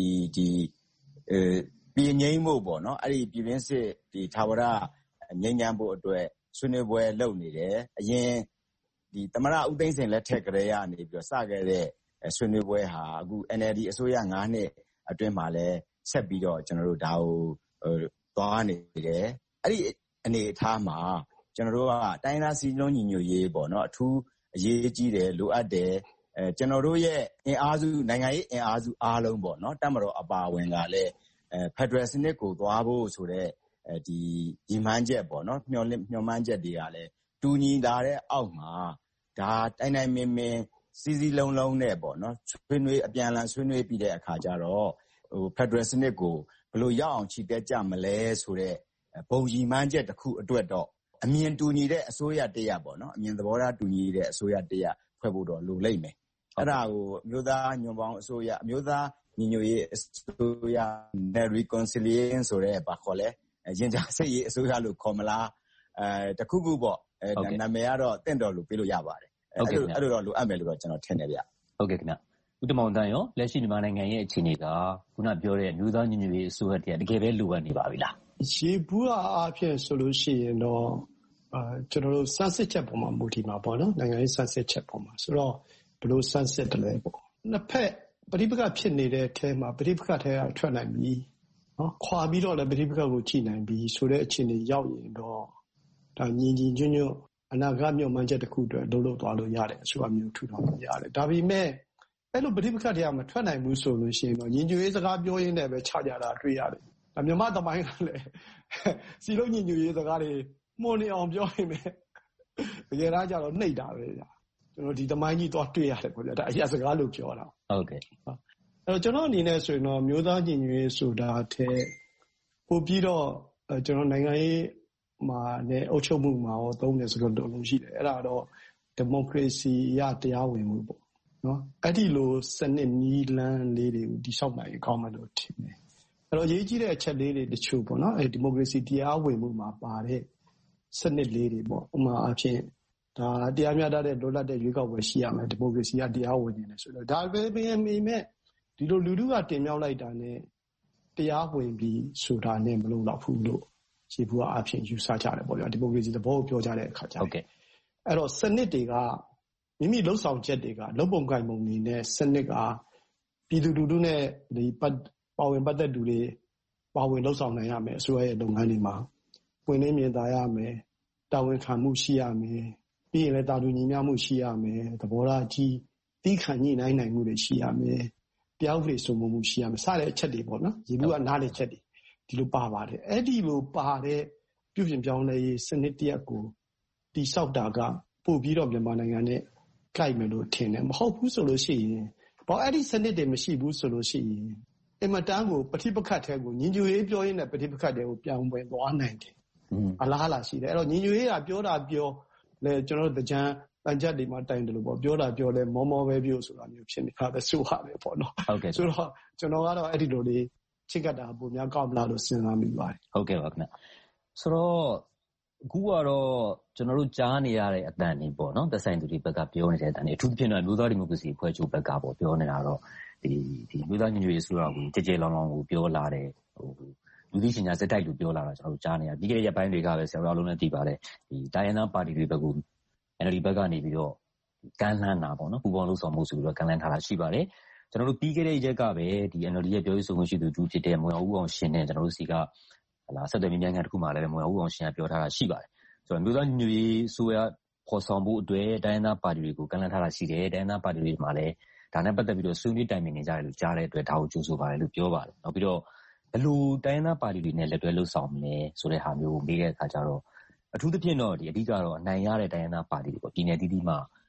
S19: ပြည်ငြိမ်းဖို့ပေါ့နော်အဲ့ဒီပြည်တွင်းစစ်ဒီထာဝရငြိမ်းချမ်းဖို့အတွက်ဆွေးနွေးပွဲလုပ်နေတယ်အရင်ဒီသမရဦးသိန်းစိန်လက်ထက်ကလေးကနေပြီးတော့စခဲ့တဲ့ဆွေးနွေးပွဲဟာအခု NLD အစိုးရ9နှစ်အတွင်းမှာလည်းဆက်ပြီးတော့ကျွန်တော်တို့ဒါကိုသွားနေတယ်အဲ့ဒီအနေအထားမှာကျွန်တော်တို့ကတိုင်းသားစီလုံးညီညွတ်ရေးပေါ့နော်အထူးအရေးကြီးတယ်လိုအပ်တယ်ကျွန်တော်တို့ရဲ့အင်အားစုနိုင်ငံရေးအင်အားစုအားလုံးပေါ့နော်တပ်မတော်အပါအဝင်ကလည်းဖက်ဒရယ်စနစ်ကိုသွားဖို့ဆိုတဲ့ဒီရည်မှန်းချက်ပေါ့နော်မျှော်မှန်းချက်တွေကလည်းတူညီလာတဲ့အောက်မှာဒါတိုင်းတိုင်းမင်းမင်းစီစီလုံးလုံးနဲ့ပေါ့နော်ဆွေးနွေးအပြန်အလှန်ဆွေးနွေးပြီးတဲ့အခါကျတော့ဖက်ဒရယ်စနစ်ကိုဘယ်လိုရအောင်ချီတက်ကြမလဲဆိုတဲ့ဘုံရည်မှန်းချက်တစ်ခုအတွက်တော့အမြင်တူညီတဲ့အစိုးရတရပ်ပေါ့နော်အမြင်သဘောထားတူညီတဲ့အစိုးရတရပ်ဖွဲ့ဖို့တော့လိုလိမ့်မယ်အဲ့ဒါကိုအမျိုးသားညွန့်ပေါင်းအစိုးရအမျိုးသားညီညွတ်ရေးအစိုးရနဲ့ reconciliation ဆိုတဲ့ဘာခေါ်လဲရင်ကြားစိတ်ရေးအစိုးရလို့ခေါ်မလားတခုခုပေါ့နာမည်ကတော့တင့်တော်လို့ပြောလို့ရပါတယ်အဲ့လိုတော့လိုအပ်မယ်လို့တော့ကျွန်တော်ထင်တယ်ဗျ
S18: ဟုတ်ကဲ့ခင်ဗျဦးတမောင်တန်းရောလက်ရှိမြန်မာနိုင်ငံရဲ့အခြေအနေကခုနပြောတဲ့အမျိုးသားညီညွတ်ရေးအစိုးရတကယ်ပဲလိုအပ်နေပါပြီလား
S20: ရေဘူးအားဖြင့်ဆိုလို့ရှိရင်တော့ကျွန်တော်တို့စမ်းစစ်ချက်ပေါ်မှာမူတည်မှာပေါ့နော်နိုင်ငံရေးစမ်းစစ်ချက်ပေါ်မှာဆိုတော့ဘယ်လိုစမ်းစစ်တယ်လဲပေါ့နှစ်ဖက်ပဋိပက္ခဖြစ်နေတဲ့အထဲမှာပဋိပက္ခထဲကထွက်နိုင်ပြီနော်ခွာပြီးတော့လည်းပဋိပက္ခကိုကြည့်နိုင်ပြီဆိုတဲ့အခြေအနေရောက်ရင်တော့ဒါညီညီညွတ်ညွတ်အနာဂတ်မျှော်မှန်းချက်တစ်ခုအတွက်လုပ်သွားလို့ရတယ်အစိုးရမျိုးထူထောင်လို့ရတယ်ဒါပေမဲ့အဲ့လိုပဋိပက္ခတွေကမထွက်နိုင်ဘူးဆိုလို့ရှိရင်တော့ညီညွတ်ရေးစကားပြောရင်းနဲ့ပဲခြားကြတာတွေ့ရတယ်ဒါမြန်မာသမိုင်းကလည်းစီလုံးညီညွတ်ရေးစကားတွေမှုန်နေအောင်ပြောနေမယ်တကယ်တော့ကြတော့နှိပ်တာပဲကြာကျွန်တော်ဒီသမိုင်းကြီးသွားတွေ့ရတယ်ပေါ့ဗျာဒါအရာစကားလို့ပြောတာ
S18: ဟုတ်ကဲ့
S20: အဲ့တော့ကျွန်တော်အနေနဲ့ဆိုရင်တော့မျိုးသားညီညွတ်ရေးဆိုတာတဲ့ပို့ပြီးတော့ကျွန်တော်နိုင်ငံရေးမှာနဲ့အုပ်ချုပ်မှုမှာရောသုံးတယ်ဆိုတော့တော်တော်ရှိတယ်အဲ့ဒါတော့ဒီမိုကရေစီရတရားဝင်မှုပေါ့နော်အဲ့ဒီလိုစနစ်နီးလန်းလေးတွေကိုဒီဆောက်နိုင်ကောင်းမှလို့ထင်တယ်အဲ့တော့အရေးကြီးတဲ့အချက်လေးတွေတချို့ပေါ့နော်အဲ့ဒီမိုကရေစီတရားဝင်မှုမှာပါတဲ့စနစ်လေးတွေပေါ့ဥပမာအဖြစ်ဒါတရားမျှတတဲ့လွတ်လပ်တဲ့ရွေးကောက်ပွဲရှိရမယ်ဒီမိုကရေစီကတရားဝင်နေတယ်ဆိုတော့ဒါပဲပြင်မိမဲ့ဒီလိုလူထုကတင်မြှောက်လိုက်တာနဲ့တရားဝင်ပြီးဆိုတာနဲ့မလုံလောက်ဘူးလို့ခြေဘူးအဖြစ်ယူဆကြတယ်ပေါ့ဗျာဒီမိုကရေစီသဘောကိုပြောကြတဲ့အခါကျ
S18: ဟုတ်ကဲ့
S20: အဲ့တော့စနစ်တွေကမိမိလှုပ်ဆောင်ချက်တွေကလုပ်ပုံကိုင်ပုံတွေနဲ့စနစ်ကပြည်သူလူထုနဲ့ဒီပါဝင်ပတ်သက်သူတွေပါဝင်လှုပ်ဆောင်နိုင်ရမယ်အစိုးရရဲ့လုပ်ငန်းတွေမှာပွင့်လင်းမြင်သာရမယ်တာဝန်ခံမှုရှိရမယ်ပြီးရင်လည်းတာဝန်ညီမျှမှုရှိရမယ်သဘောထားကြီးတီးခံညှိနှိုင်းနိုင်မှုတွေရှိရမယ်တရားဥပဒေစိုးမိုးမှုရှိရမယ်စတဲ့အချက်တွေပေါ့နော်ရေဘူးကနားလေချက်တွေဒီလိုပါပါတယ်အဲ့ဒီလိုပါတဲ့ပြုပြင်ပြောင်းလဲရေးစနစ်တရက်ကိုတိဆောက်တာကပို့ပြီးတော့မြန်မာနိုင်ငံနဲ့ကြိုက်မယ်လို့ထင်တယ်မဟုတ်ဘူးဆိုလို့ရှိရင်ဘာအဲ့ဒီစနစ်တွေမရှိဘူးဆိုလို့ရှိရင်အင်မတန်ကိုပဋိပက္ခထဲကိုညီညွတ်ရေးပြောရင်းနဲ့ပဋိပက္ခတွေကိုပြောင်းပွဲသွားနိုင်တယ်အလားလာရှိတယ်အဲ့တော့ညီညွတ်ရေးကပြောတာပြောလဲကျွန်တော်တို့တကြံတန်ချက်တွေမှာတိုင်တယ်လို့ပေါ့ပြောတာပြောလဲမောမောပဲပြောဆိုတာမျိုးဖြစ်နေတာပဲဆိုရတယ်ပေါ့နော်
S18: ဟုတ်ကဲ့
S20: ဆိုတော့ကျွန်တော်ကတော့အဲ့ဒီလိုလေးချစ်ကတာပုံများကောက်လာလို့စဉ်းစားမိပါတယ်
S18: ဟုတ်ကဲ့ပါခင်ဗျဆိုတော့အခုကတော့ကျွန်တော်တို့ကြားနေရတဲ့အတန်တွေပေါ့နော်သက်ဆိုင်သူတွေဘက်ကပြောနေတဲ့အတန်တွေအထူးသဖြင့်တော့မျိုးသားဒီမိုကရေစီအဖွဲ့ချုပ်ဘက်ကပေါ့ပြောနေတာတော့ဒီမျိုးသားညီညွတ်ရေးဆိုတာကိုကြည်ကြဲလောင်လောင်ကိုပြောလာတယ်လူသိရှင်ကြားစက်တိုက်လို့ပြောလာတာကျွန်တော်တို့ကြားနေရပြီးခဲ့တဲ့ရက်ပိုင်းတွေကပဲဆရာတို့အားလုံးလည်းသိပါတယ်ဒီတိုင်းရင်းသားပါတီတွေဘက်က NLD ဘက်ကနေပြီးတော့ကမ်းလှမ်းတာပေါ့နော်ပူပေါင်းလို့ဆောင်မှုဆိုပြီးတော့ကမ်းလှမ်းထားတာရှိပါတယ်ကျွန်တော်တို့ပြီးခဲ့တဲ့ရက်ကပဲဒီ NLD ရဲ့ပြောရေးဆိုခွင့်ရှိသူတူဖြစ်တဲ့မွေအောင်ဦးအောင်ရှင်နဲ့ကျွန်တော်တို့စီကဆက်သွယ်မြင်းတစ်ခုမှလည်းမွေအောင်ဦးအောင်ရှင်ကပြောထားတာရှိပါတယ်ဆိုတော့မျိုးသားညီညွတ်ရေးဆိုရပေါ်ဆောင်ဖို့အတွက်တိုင်းရင်းသားပါတီတွေကိုကမ်းလှမ်းထားတာရှိတယ်တိုင်းရင်းသားပါတီတွေမှာလည်းဒါနဲ့ပတ်သက်ပြီးတော့ဆွေးနွေးတိုင်ပင်နေကြတယ်လို့ကြားတဲ့အတွက်ဒါကိုကြိုဆိုပါတယ်လို့ပြောပါတယ်နောက်ပြီးတော့ဘယ်လိုတိုင်းရင်းသားပါတီတွေနဲ့လက်တွဲလှုပ်ဆောင်မလဲဆိုတဲ့ဟာမျိုးကိုမေးတဲ့အခါကျတော့အထူးသဖြင့်တော့ဒီအဓိကတော့အနိုင်ရတဲ့တိုင်းရင်းသားပါတီတွေပေါ့ပြည်နယ်တည်တည်မှာ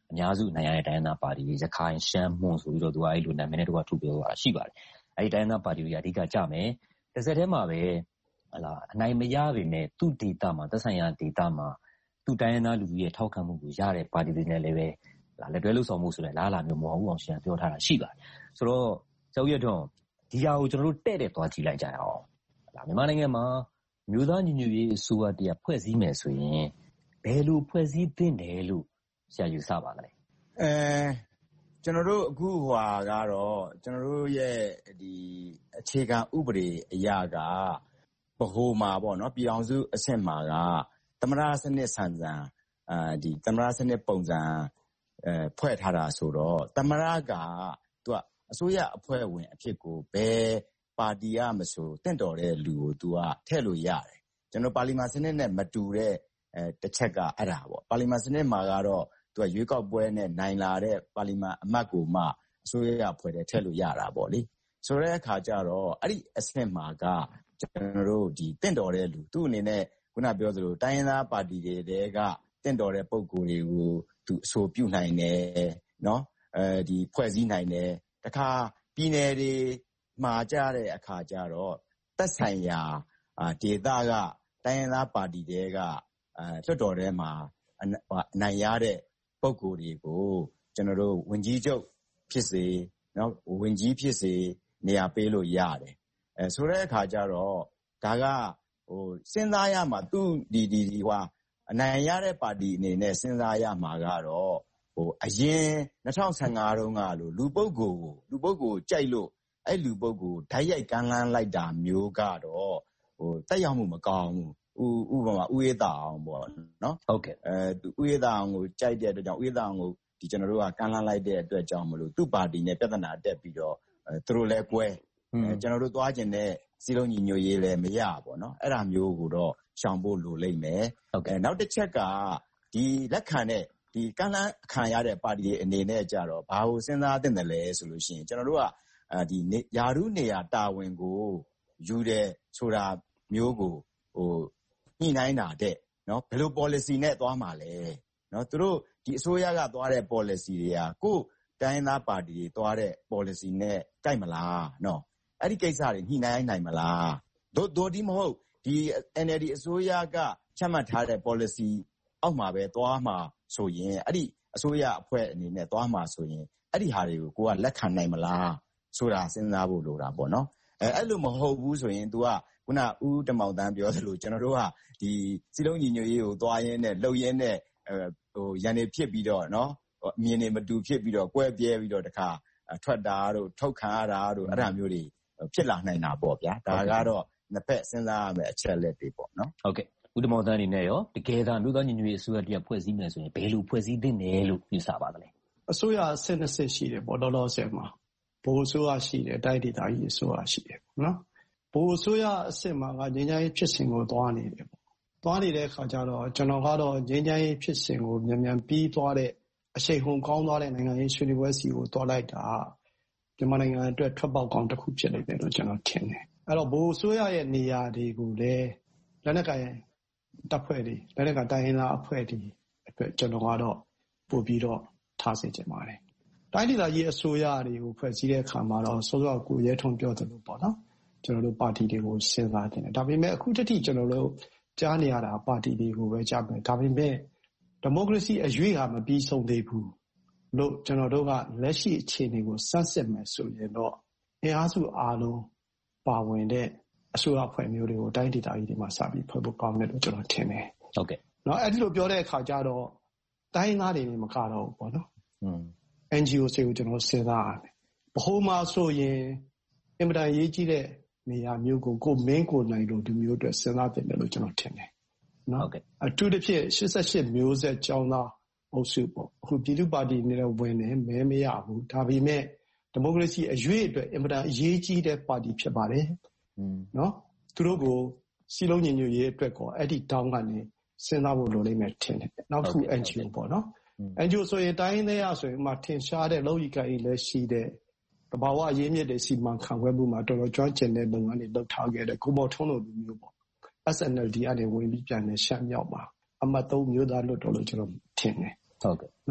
S18: အများစုနိုင်ရတဲ့တိုင်းရင်းသားပါတီတွေရခိုင်ရှမ်းမွန်ဆိုပြီးတော့သူကအဲ့လိုနာမည်နဲ့တော့ထုတ်ပြောတာရှိပါတယ်အဲ့ဒီတိုင်းရင်းသားပါတီတွေအဓိကကြမယ်တစ်ဆက်တည်းမှာပဲအနိုင်မရပေမဲ့သူ့ဒေသမှာသက်ဆိုင်ရာဒေသမှာသူ့တိုင်းရင်းသားလူကြီးရဲ့ထောက်ခံမှုကိုရတဲ့ပါတီတွေနဲ့လည်းပဲလက်တွဲလှုပ်ဆောင်မှုဆိုတဲ့လားလာမျိုးမဟုတ်ဘူးအောင်ရှင်ပြောထားတာရှိပါတယ်ဆိုတော့ကျောက်ရထွန်းဒီဟာကိုကျွန်တော်တို့တဲ့တဲ့သွားကြည့်လိုက်ကြရအောင်မြန်မာနိုင်ငံမှာမြို့သားညီညွတ်ရေးအစိုးရတရားဖွဲ့စည်းမယ်ဆိုရင်ဘယ်လိုဖွဲ့စည်းသင့်တယ်လို့ဆရာယူဆပါလဲ
S19: ကျွန်တော်တို့အခုကတော့ကျွန်တော်တို့ရဲ့ဒီအခြေခံဥပဒေအရာကဗဟိုမှာပေါ့နော်ပြည်အောင်စုအဆင့်မှာကသမရစနစ်ဆန်ဆန်ဒီသမရစနစ်ပုံစံဖွဲ့ထားတာဆိုတော့သမရကသူကအစိုးရအဖွဲ့ဝင်အဖြစ်ကိုဘယ်ပါတီကမဆိုတင့်တော်တဲ့လူကိုသူကထည့်လို့ရတယ်ကျွန်တော်ပါလီမန်စနစ်နဲ့မတူတဲ့တစ်ချက်ကအဲ့ဒါပေါ့ပါလီမန်စနစ်မှာကတော့သူကရွေးကောက်ပွဲနဲ့နိုင်လာတဲ့ပါလီမန်အမတ်ကိုမှအစိုးရအဖွဲ့ထဲထည့်လို့ရတာပေါ့လေဆိုတဲ့အခါကျတော့အဲ့ဒီအဆင့်မှာကကျွန်တော်တို့ဒီတင့်တော်တဲ့လူသူ့အနေနဲ့ခုနပြောသလိုတိုင်းရင်းသားပါတီတွေတဲကတင့်တော်တဲ့ပုံကိုယ်တွေကိုသူအဆိုပြုနိုင်တယ်နော်ဒီဖွဲ့စည်းနိုင်တယ်တခါပြည်နယ်တွေမှာကြတဲ့အခါကျတော့သက်ဆိုင်ရာဒေသကတိုင်းရင်းသားပါတီတွေကလွှတ်တော်ထဲမှာအနိုင်ရတဲ့ပုံကိုယ်တွေကိုကျွန်တော်တို့ဝင်ကြီးချုပ်ဖြစ်စေနော်ဝင်ကြီးဖြစ်စေနေရာပေးလို့ရတယ်ဆိုတဲ့အခါကျတော့ဒါကစဉ်းစားရမှာသူဒီအနိုင်ရတဲ့ပါတီအနေနဲ့စဉ်းစားရမှာကတော့အရင်2015တုန်းကလို့လူပုဂ္ဂိုလ်ကြိုက်လို့အဲ့လူပုဂ္ဂိုလ်ဓာတ်ရိုက်ကမ်းလှမ်းလိုက်တာမျိုးကတော့တက်ရောက်မှုမကောင်းဘူးဥပမာဥယေတာအောင်ပေါ့နော်
S18: ဟုတ်ကဲ့
S19: ဥယေတာအောင်ကိုကြိုက်တဲ့အတွက်ကြောင့်ဥယေတာအောင်ကိုဒီကျွန်တော်တို့ကကမ်းလှမ်းလိုက်တဲ့အတွက်ကြောင့်မလို့သူ့ပါတီနဲ့ပြဿနာတက်ပြီးတော့သူတို့လည်းကွဲကျွန်တော်တို့သွားကျင်တဲ့စီလုံးညီညွတ်ရေးလည်းမရပေါ့နော်အဲ့ဒါမျိုးကိုတော့ရှောင်ဖို့လိုလိမ့်မယ်နောက်တစ်ချက်ကဒီလက်ခံတဲ့ဒီကမ်းလှမ်းခံရတဲ့ပါတီတွေအနေနဲ့ကြတော့ဘာကိုစဉ်းစားသင့်တယ်လဲဆိုလို့ရှိရင်ကျွန်တော်တို့ကဒီယာရုနေရာတာဝန်ကိုယူတယ်ဆိုတာမျိုးကိုညှိနှိုင်းတာတဲ့နော်ဘယ်လို policy နဲ့သွားမှာလဲနော်သူတို့ဒီအစိုးရကသွားတဲ့ policy တွေကကိုတိုင်းသားပါတီတွေသွားတဲ့ policy နဲ့ကိုက်မလားနော်အဲ့ဒီကိစ္စတွေညှိနှိုင်းနိုင်မလားတို့ဒီမဟုတ်ဒီ NLD အစိုးရကချမှတ်ထားတဲ့ policy အောက်မှာပဲသွားမှာဆိုရင်အဲ့ဒီအစိုးရအဖွဲ့အနေနဲ့သွားမှာဆိုရင်အဲ့ဒီဟာတွေကိုကိုကလက်ခံနိုင်မလားဆိုတာစဉ်းစားဖို့လိုတာပေါ့နော်အဲ့လိုမဟုတ်ဘူးဆိုရင် तू ကခုနဦးတမောင်တန်းပြောသလိုကျွန်တော်တို့ကဒီစီလုံးညီညွတ်ရေးကိုသွားရင်းနဲ့လှုပ်ရင်းနဲ့ရန်နေဖြစ်ပြီးတော့နော်အမြင်တွေမတူဖြစ်ပြီးတော့ကွဲပြဲပြီးတော့တခါထွက်တာတို့ထုတ်ခံရတာတို့အဲ့ဒါမျိုးတွေဖြစ်လာနိုင်တာပေါ့ဗျာဒါကတော့နှစ်ဖက်စဉ်းစားရမယ့်အချက်လက်တွေပေါ့နော်
S18: ဟုတ်ကဲ့ဦးတမောင်တန်းအနေနဲ့ရောတကယ်သာမြို့သားညီညွတ်ရေးအစိုးရတရားဖွဲ့စည်းမယ်ဆိုရင်ဘယ်လိုဖွဲ့စည်းသင့်တယ်လို့ယူဆပါသလဲ
S20: အစိုးရအဆင့်20ရှိတယ်ပေါ့လောဆယ်မှာဘိုးအစိုးရရှိတယ်တိုင်းဒေသကြီးအစိုးရရှိတယ်နော်ဘိုးအစိုးရအဆင့်မှာကငြိမ်းချမ်းရေးဖြစ်စဉ်ကိုသွားနေတယ်ပေါ့သွားနေတဲ့အခါကျတော့ကျွန်တော်ကတော့ငြိမ်းချမ်းရေးဖြစ်စဉ်ကိုမြန်ပြီးသွားတဲ့အရှိန်ဟုန်ကောင်းသွားတဲ့နိုင်ငံရေးဆွေးနွေးပွဲစီကိုတွားလိုက်တာမြန်မာနိုင်ငံအတွက်ထွက်ပေါက်ကောင်းတစ်ခုဖြစ်နေတယ်လို့ကျွန်တော်ထင်တယ်အဲ့တော့ဘိုးအစိုးရရဲ့နေရာတွေကိုလည်းလက်နက်ကိုင်တပ်ဖွဲ့တွေလက်နက်ကိုင်တိုင်းရင်းသားအဖွဲ့တွေအတွက်ကျွန်တော်ကတော့ပို့ပြီးတော့ထားစေချင်ပါတယ်တိုင်းဒေသကြီးအစိုးရတွေကိုဖွဲ့စည်းတဲ့အခါမှာတော့စောစောကကိုရဲထွန်းပြောသလိုပေါ့နော်ကျွန်တော်တို့ပါတီတွေကိုစဉ်းစားတင်တယ်ဒါပေမဲ့အခုတတိကျွန်တော်တို့ကြားနေရတာပါတီတွေကိုပဲကြားမယ်ဒါပေမဲ့ဒီမိုကရေစီအရွေ့ဟာမပြီးဆုံးသေးဘူးလို့ကျွန်တော်တို့ကလက်ရှိအခြေအနေကိုစမ်းစစ်မယ်ဆိုရင်တော့အင်အားစုအားလုံးပါဝင်တဲ့အစိုးရအဖွဲ့မျိုးတွေကိုတိုင်းဒေသကြီးတွေမှာစပြီးဖွဲ့ဖို့ကောင်းတယ်လို့ကျွန်တော်ထင်တယ်
S18: ဟုတ်ကဲ့
S20: เนาะအဲ့ဒီလိုပြောတဲ့အခါကျတော့တိုင်းသားတွေနဲ့မကတော့ဘူးပေါ့နော်NGO တွေကိုကျွန်တော်စဉ်းစားရတယ်ဘဟုမှာဆိုရင်အင်မတန်ရေးကြီးတဲ့နေရာမျိုးကိုမင်းကိုနိုင်လို့ဒီမျိုးအတွက်စဉ်းစားတင်တယ်လို့ကျွန်တော်ထင်တယ်နော်
S18: ဟုတ်ကဲ့
S20: အထူးသဖြင့်88မျိုးဆက်ကျောင်းသားအုပ်စုပေါ့အခုပြည်သူ့ပါတီနဲ့ဝင်နေမဲမရဘူးဒါပေမဲ့ဒီမိုကရေစီအရွေ့အတွက်အင်မတန်အရေးကြီးတဲ့ပါတီဖြစ်ပါတယ်နော်သူတို့ကိုစီလုံးညီညွတ်ရေးအတွက်ကောအဲ့ဒီတောင်းကနေစဉ်းစားဖို့လိုလိမ့်မယ်ထင်တယ်နောက်တစ်ခု NGO ပေါ့နော်NGO ဆိုရင်တိုင်းသေးရဆိုရင်မှထင်ရှားတဲ့လုပ်ရည်ကိုင်လည်းရှိတဲ့တဘာဝအရေးမြစ်တွေစီမံခန့်ခွဲမှုမှာတော်တော်ကျွမ်းကျင်တဲ့လုပ်ငန်းတွေလုပ်ထားခဲ့တဲ့ကိုမော်ထွန်းလိုမျိုးပေါ့ SNLD အနေဝင်ပြီးပြန်နေရှမ်းမြောက်မှာအမှတ်3မျိုးသားလွတ်တော်လို့ကျွန်တော်ထင်တယ်
S18: ဟုတ်ကဲ့
S20: နော်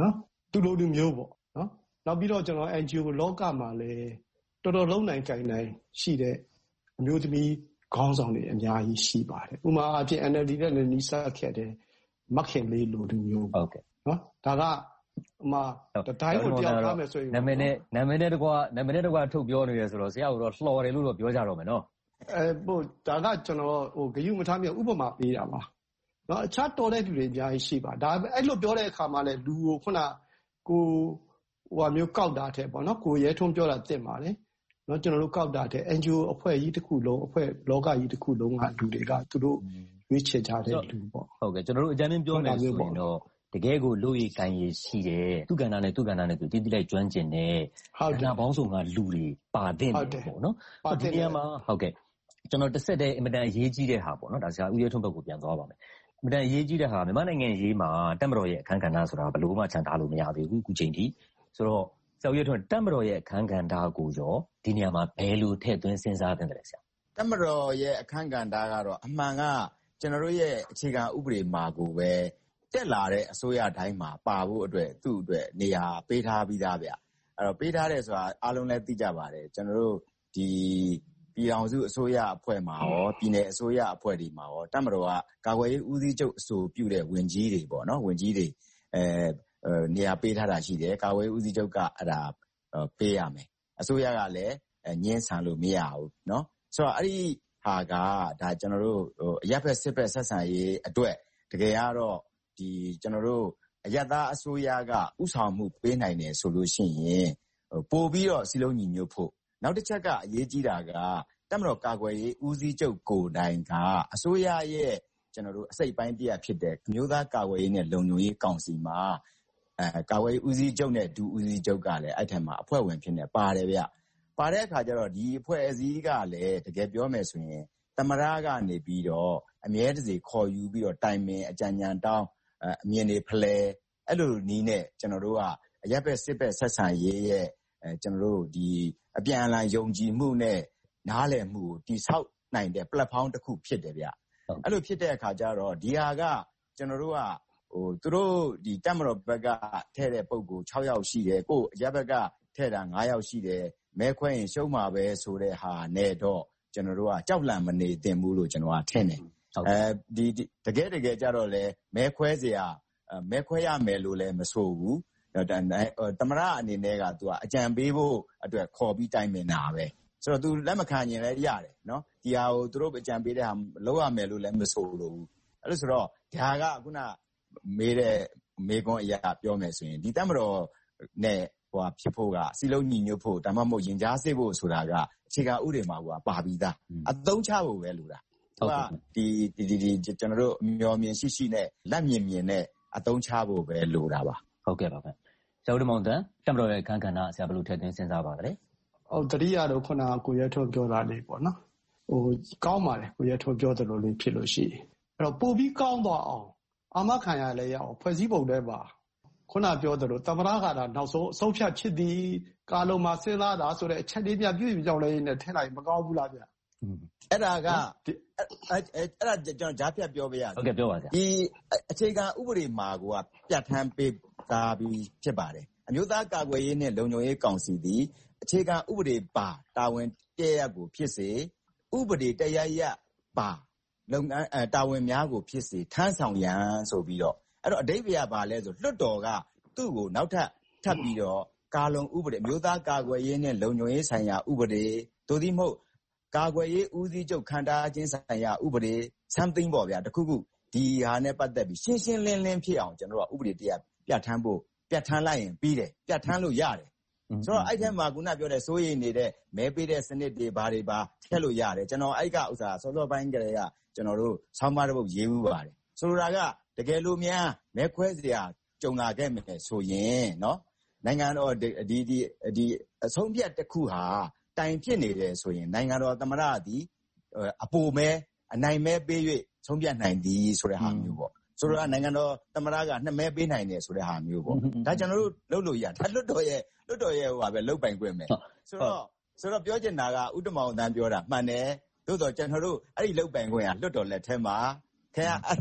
S20: သူလိုလူမျိုးပေါ့နော်နောက်ပြီးတော့ကျွန်တော် NGO လောကမှာလည်းတော်တော်လုံးနိုင်ကြိုင်နိုင်ရှိတဲ့အမျိုးသမီးခေါင်းဆောင်တွေအများကြီးရှိပါတယ်ဥပမာအဖြစ် NLD နဲ့လည်းနီးစပ်ခဲ့တဲ့မခင်လေးလိုလူမျိုး
S21: ဟုတ်ကဲ့
S20: နော်ဒါကတိုင်းကိုတရားထားမယ်ဆိုရင်
S21: နာမည်နဲ့တကွာထုတ်ပြောနေရဆိုတော့ဆရာကတော့လှော်တယ်လို့တော့ပြောကြတော့မယ်နော်
S20: ဒါကကျွန်တော်ဂယုမထားမြေဥပမာပေးတာပါနော်အခြားတော်တဲ့လူတွေအများကြီးရှိပါဒါအဲ့လိုပြောတဲ့အခါမှာလည်းလူကိုခုနကိုဟိုမျိုးကောက်တာတဲ့ပေါ့နော်ကိုရဲထုံးပြောတာတင်ပါတယ်နော်ကျွန်တော်တို့ကောက်တာတဲ့ NGO အဖွဲ့ကြီးတစ်ခုလုံးအဖွဲ့လောကကြီးတစ်ခုလုံးကလူတွေကသူတို့ရွေးချယ်ကြတဲ့လူပေါ့
S21: ဟုတ်ကဲ့ကျွန်တော်တို့အကြမ်းဖျင်းပြောမယ်ဆိုရင်တော့တကယ်ကိုလူရည်ကိုင်ရည်ရှိတယ်သူကဏ္ဍနဲ့သူတိတိလိုက်ကျွမ်းကျင်တဲ့ကဏ္ဍပေါင်းစုံကလူတွေပါတဲ့ပေါ့နော်ဒီနေရာမှာဟုတ်ကဲ့ကျွန်တော်တစ်ဆက်တည်းအင်မတန်အရေးကြီးတဲ့ဟာပေါ့နော်ဒါဆရာဦးရဲထွန်းဘက်ကိုပြန်သွားပါမယ်အင်မတန်အရေးကြီးတဲ့ဟာမြန်မာနိုင်ငံရေးမှာတပ်မတော်ရဲ့အခန်းကဏ္ဍဆိုတာဘယ်လိုမှချန်ထားလို့မရသေးဘူးအခုချိန်ထိဆိုတော့ဆရာဦးရဲထွန်းတပ်မတော်ရဲ့အခန်းကဏ္ဍကိုရောဒီနေရာမှာဘယ်လိုထည့်သွင်းစဉ်းစားသင့်တယ်ဆရာ
S19: တပ်မတော်ရဲ့အခန်းကဏ္ဍကတော့အမှန်ကကျွန်တော်တို့ရဲ့အခြေခံဥပဒေမှာကိုပဲတက်လာတဲ့အစိုးရတိုင်းမှာပါဖို့အတွက်သူ့အတွက်နေရာပေးထားပြီးသားဗျအဲ့တော့ပေးထားတယ်ဆိုတာအားလုံးလည်းသိကြပါတယ်ကျွန်တော်တို့ဒီပြည်အောင်စုအစိုးရအဖွဲ့မှာရောပြည်နယ်အစိုးရအဖွဲ့တွေမှာရောတပ်မတော်ကကာကွယ်ရေးဦးစီးချုပ်အဆိုပြုတဲ့ဝန်ကြီးတွေပေါ့နော်ဝန်ကြီးတွေနေရာပေးထားတာရှိတယ်ကာကွယ်ရေးဦးစီးချုပ်ကအဲ့ဒါပေးရမယ်အစိုးရကလည်းညှင်းဆန်လို့မရဘူးเนาะဆိုတော့အဲ့ဒီဟာကဒါကျွန်တော်တို့အရပ်ဘက်စစ်ဘက်ဆက်ဆံရေးအတွက်တကယ်ကတော့ဒီကျွန်တော်တို့အရပ်သားအစိုးရကဥဆောင်မှုပေးနိုင်တယ်ဆိုလို့ရှိရင်ပို့ပြီးတော့စီလုံးညီညွတ်ဖို့နောက်တစ်ချက်ကအရေးကြီးတာကတပ်မတော်ကာကွယ်ရေးဦးစီးချုပ်ကိုယ်တိုင်ကအစိုးရရဲ့ကျွန်တော်တို့အစိတ်ပိုင်းတရားဖြစ်တဲ့မျိုးသားကာကွယ်ရေးနဲ့လုံခြုံရေးကောင်စီမှာကာကွယ်ရေးဦးစီးချုပ်နဲ့ဒုဦးစီးချုပ်ကလည်းအဲ့ထက်မှာအဖွဲ့ဝင်ဖြစ်နေပါတယ်ဗျပါတဲ့အခါကျတော့ဒီအဖွဲ့အစည်းကလည်းတကယ်ပြောမယ်ဆိုရင်သမရကနေပြီးတော့အမြဲတစေခေါ်ယူပြီးတော့တိုင်ပင်အကြံဉာဏ်တောင်းအမြင်တွေဖလှယ်အဲ့လိုနီးနဲ့ကျွန်တော်တို့ကအရပ်ဘက်စစ်ဘက်ဆက်ဆံရေးရဲ့ကျွန်တော်တို့ဒီအပြန်အလှန်ယုံကြည်မှုနဲ့နားလည်မှုကိုတိဆောက်နိုင်တဲ့ platform တစ်ခုဖြစ်တယ်ဗျအဲ့လိုဖြစ်တဲ့အခါကျတော့ဒီဟာကကျွန်တော်တို့ကသူတို့ဒီတပ်မတော်ဘက်ကထဲတဲ့ပုံကို6ယောက်ရှိတယ်ကိုအရပ်ဘက်ကထဲတာ9ယောက်ရှိတယ်မဲခွဲရင်ရှုံးမှာပဲဆိုတဲ့ဟာနဲ့တော့ကျွန်တော်တို့ကကြောက်လန့်မနေသင့်ဘူးလို့ကျွန်တော်ကထင်တယ်ဒီတကယ်ကြတော့လေမဲခွဲเสียမဲခွဲရမယ်လို့လည်းမဆိုဘူးသမရအနေနဲ့ကသူကအကြံပေးဖို့အတွက်ခေါ်ပြီးတိုင်ပင်တာပဲဆိုတော့သူလက်မခံရင်လည်းရတယ်နော်ဒီဟာကိုသူတို့အကြံပေးတဲ့ဟာလောက်ရမယ်လို့လည်းမဆိုလို့ဘူးအဲ့လိုဆိုတော့ဒါကခုနမေးတဲ့မေကွန်းအရာပြောမယ်ဆိုရင်ဒီတပ်မတော်နဲ့ဖြစ်ဖို့ကစီလုံးညီညွတ်ဖို့ဒါမှမဟုတ်ရင်ကြားစေဖို့ဆိုတာကအခြေခံဥပဒေမှာပါပြီးသားအသုံးချဖို့ပဲလို့လားဒီကျွန်တော်တို့အမျှော်မြင်ရှိနဲ့လက်မြင်နဲ့အသုံးချဖို့ပဲလို့တာပါ
S21: ဟုတ်ကဲ့ပါခင်ဆရာဦးမောင်တန်းတပ်မတော်ရဲ့အခန်းကဏ္ဍဆရာဘယ်လိုထည့်သွင်းစဉ်းစားပါသလဲ
S20: တတိယတော့ခုနကိုရဲထွန်းပြောတာလေးပေါ့နော်ကောင်းပါလေကိုရဲထွန်းပြောသလိုလေးဖြစ်လို့ရှိရင်အဲ့တော့ပို့ပြီးကောင်းသွားအောင်အာမခံရလဲရအောင်ဖွဲ့စည်းပုံထဲမှာခုနပြောသလိုသမရကတာနောက်ဆုံးအဆုံးဖြတ်ဖြစ်သည်ကာလုံးမှာစဉ်းစားတာဆိုတဲ့အချက်လေးပြပြည့်ကြောင်လေးနဲ့ထည့်လိုက်မကောင်းဘူးလားဗျ
S19: အဲ့ဒါကအဲ့ဒါကျွန်တော်ဂျားဖြတ်ပြောပေးရ
S21: ဟုတ်ကဲ့ပြောပါဗျာ
S19: ဒီအခြေခံဥပဒေမှာကပြဋ္ဌာန်းပေးသားပြီးဖြစ်ပါတယ်အမျိုးသားကာကွယ်ရေးနဲ့လုံခြုံရေးကောင်စီသည်အခြေခံဥပဒေပါတာဝန်တရရပ်ကိုဖြစ်စေဥပဒေတရရပ်ပါလုပ်ငန်းတာဝန်များကိုဖြစ်စေထမ်းဆောင်ရန်ဆိုပြီးတော့အဲ့တော့အဓိပ္ပာယ်ကဘာလဲဆိုလွှတ်တော်ကသူ့ကိုနောက်ထပ်ပြီးတော့ကာလုံဥပဒေအမျိုးသားကာကွယ်ရေးနဲ့လုံခြုံရေးဆိုင်ရာဥပဒေတို့သည်မဟုတ်ကာကွယ်ရေးဦးစီးချုပ်ခန့်ထားခြင်းဆိုင်ရာဥပဒေ something ပေါ့ဗျာတခုခုဒီဟာနဲ့ပတ်သက်ပြီးရှင်းရှင်းလင်းလင်းဖြစ်အောင်ကျွန်တော်တို့ကဥပဒေတရားပြဋ္ဌာန်းလိုက်ရင်ပြီးတယ်ပြဋ္ဌာန်းလို့ရတယ်ဆိုတော့အဲ့ထက်မှာခုနပြောတဲ့စိုးရိမ်နေတဲ့မဲပေးတဲ့စနစ်တွေဘာတွေပါထည့်လို့ရတယ်ကျွန်တော်အဲ့ကဥစ္စာစောစောပိုင်းကလေးကကျွန်တော်တို့ဆောင်းပါးတစ်ပုဒ်ရေးဦးပါတယ်ဆိုလိုတာကတကယ်လို့များမဲခွဲစရာကြုံလာခဲ့မယ်ဆိုရင်เนาะနိုင်ငံတော်ဒီအဆုံးဖြတ်တစ်ခုဟာတိုင်ဖြစ်နေတယ်ဆိုရင်နိုင်ငံတော်သမ္မတသည်အပိုမဲအနိုင်မဲပေး၍ဆုံးဖြတ်နိုင်သည်ဆိုတဲ့ဟာမျိုးပေါ့ဆိုတော့နိုင်ငံတော်သမ္မတကနှစ်မဲပေးနိုင်တယ်ဆိုတဲ့ဟာမျိုးပေါ့ဒါကျွန်တော်တို့လုပ်လို့ရဒါလွတ်တော်ရဲ့ဟိုပါပဲလုတ်ပိုင်ခွင့်မယ်ဆိုတော့ပြောချင်တာကဥတ္တမောင်တန်းပြောတာမှန်တယ်သို့တော့ကျွန်တော်တို့အဲ့ဒီလုတ်ပိုင်ခွင့်ကလွတ်တော်လက်ထဲမှာခင်ဗျအဲ့ဒါ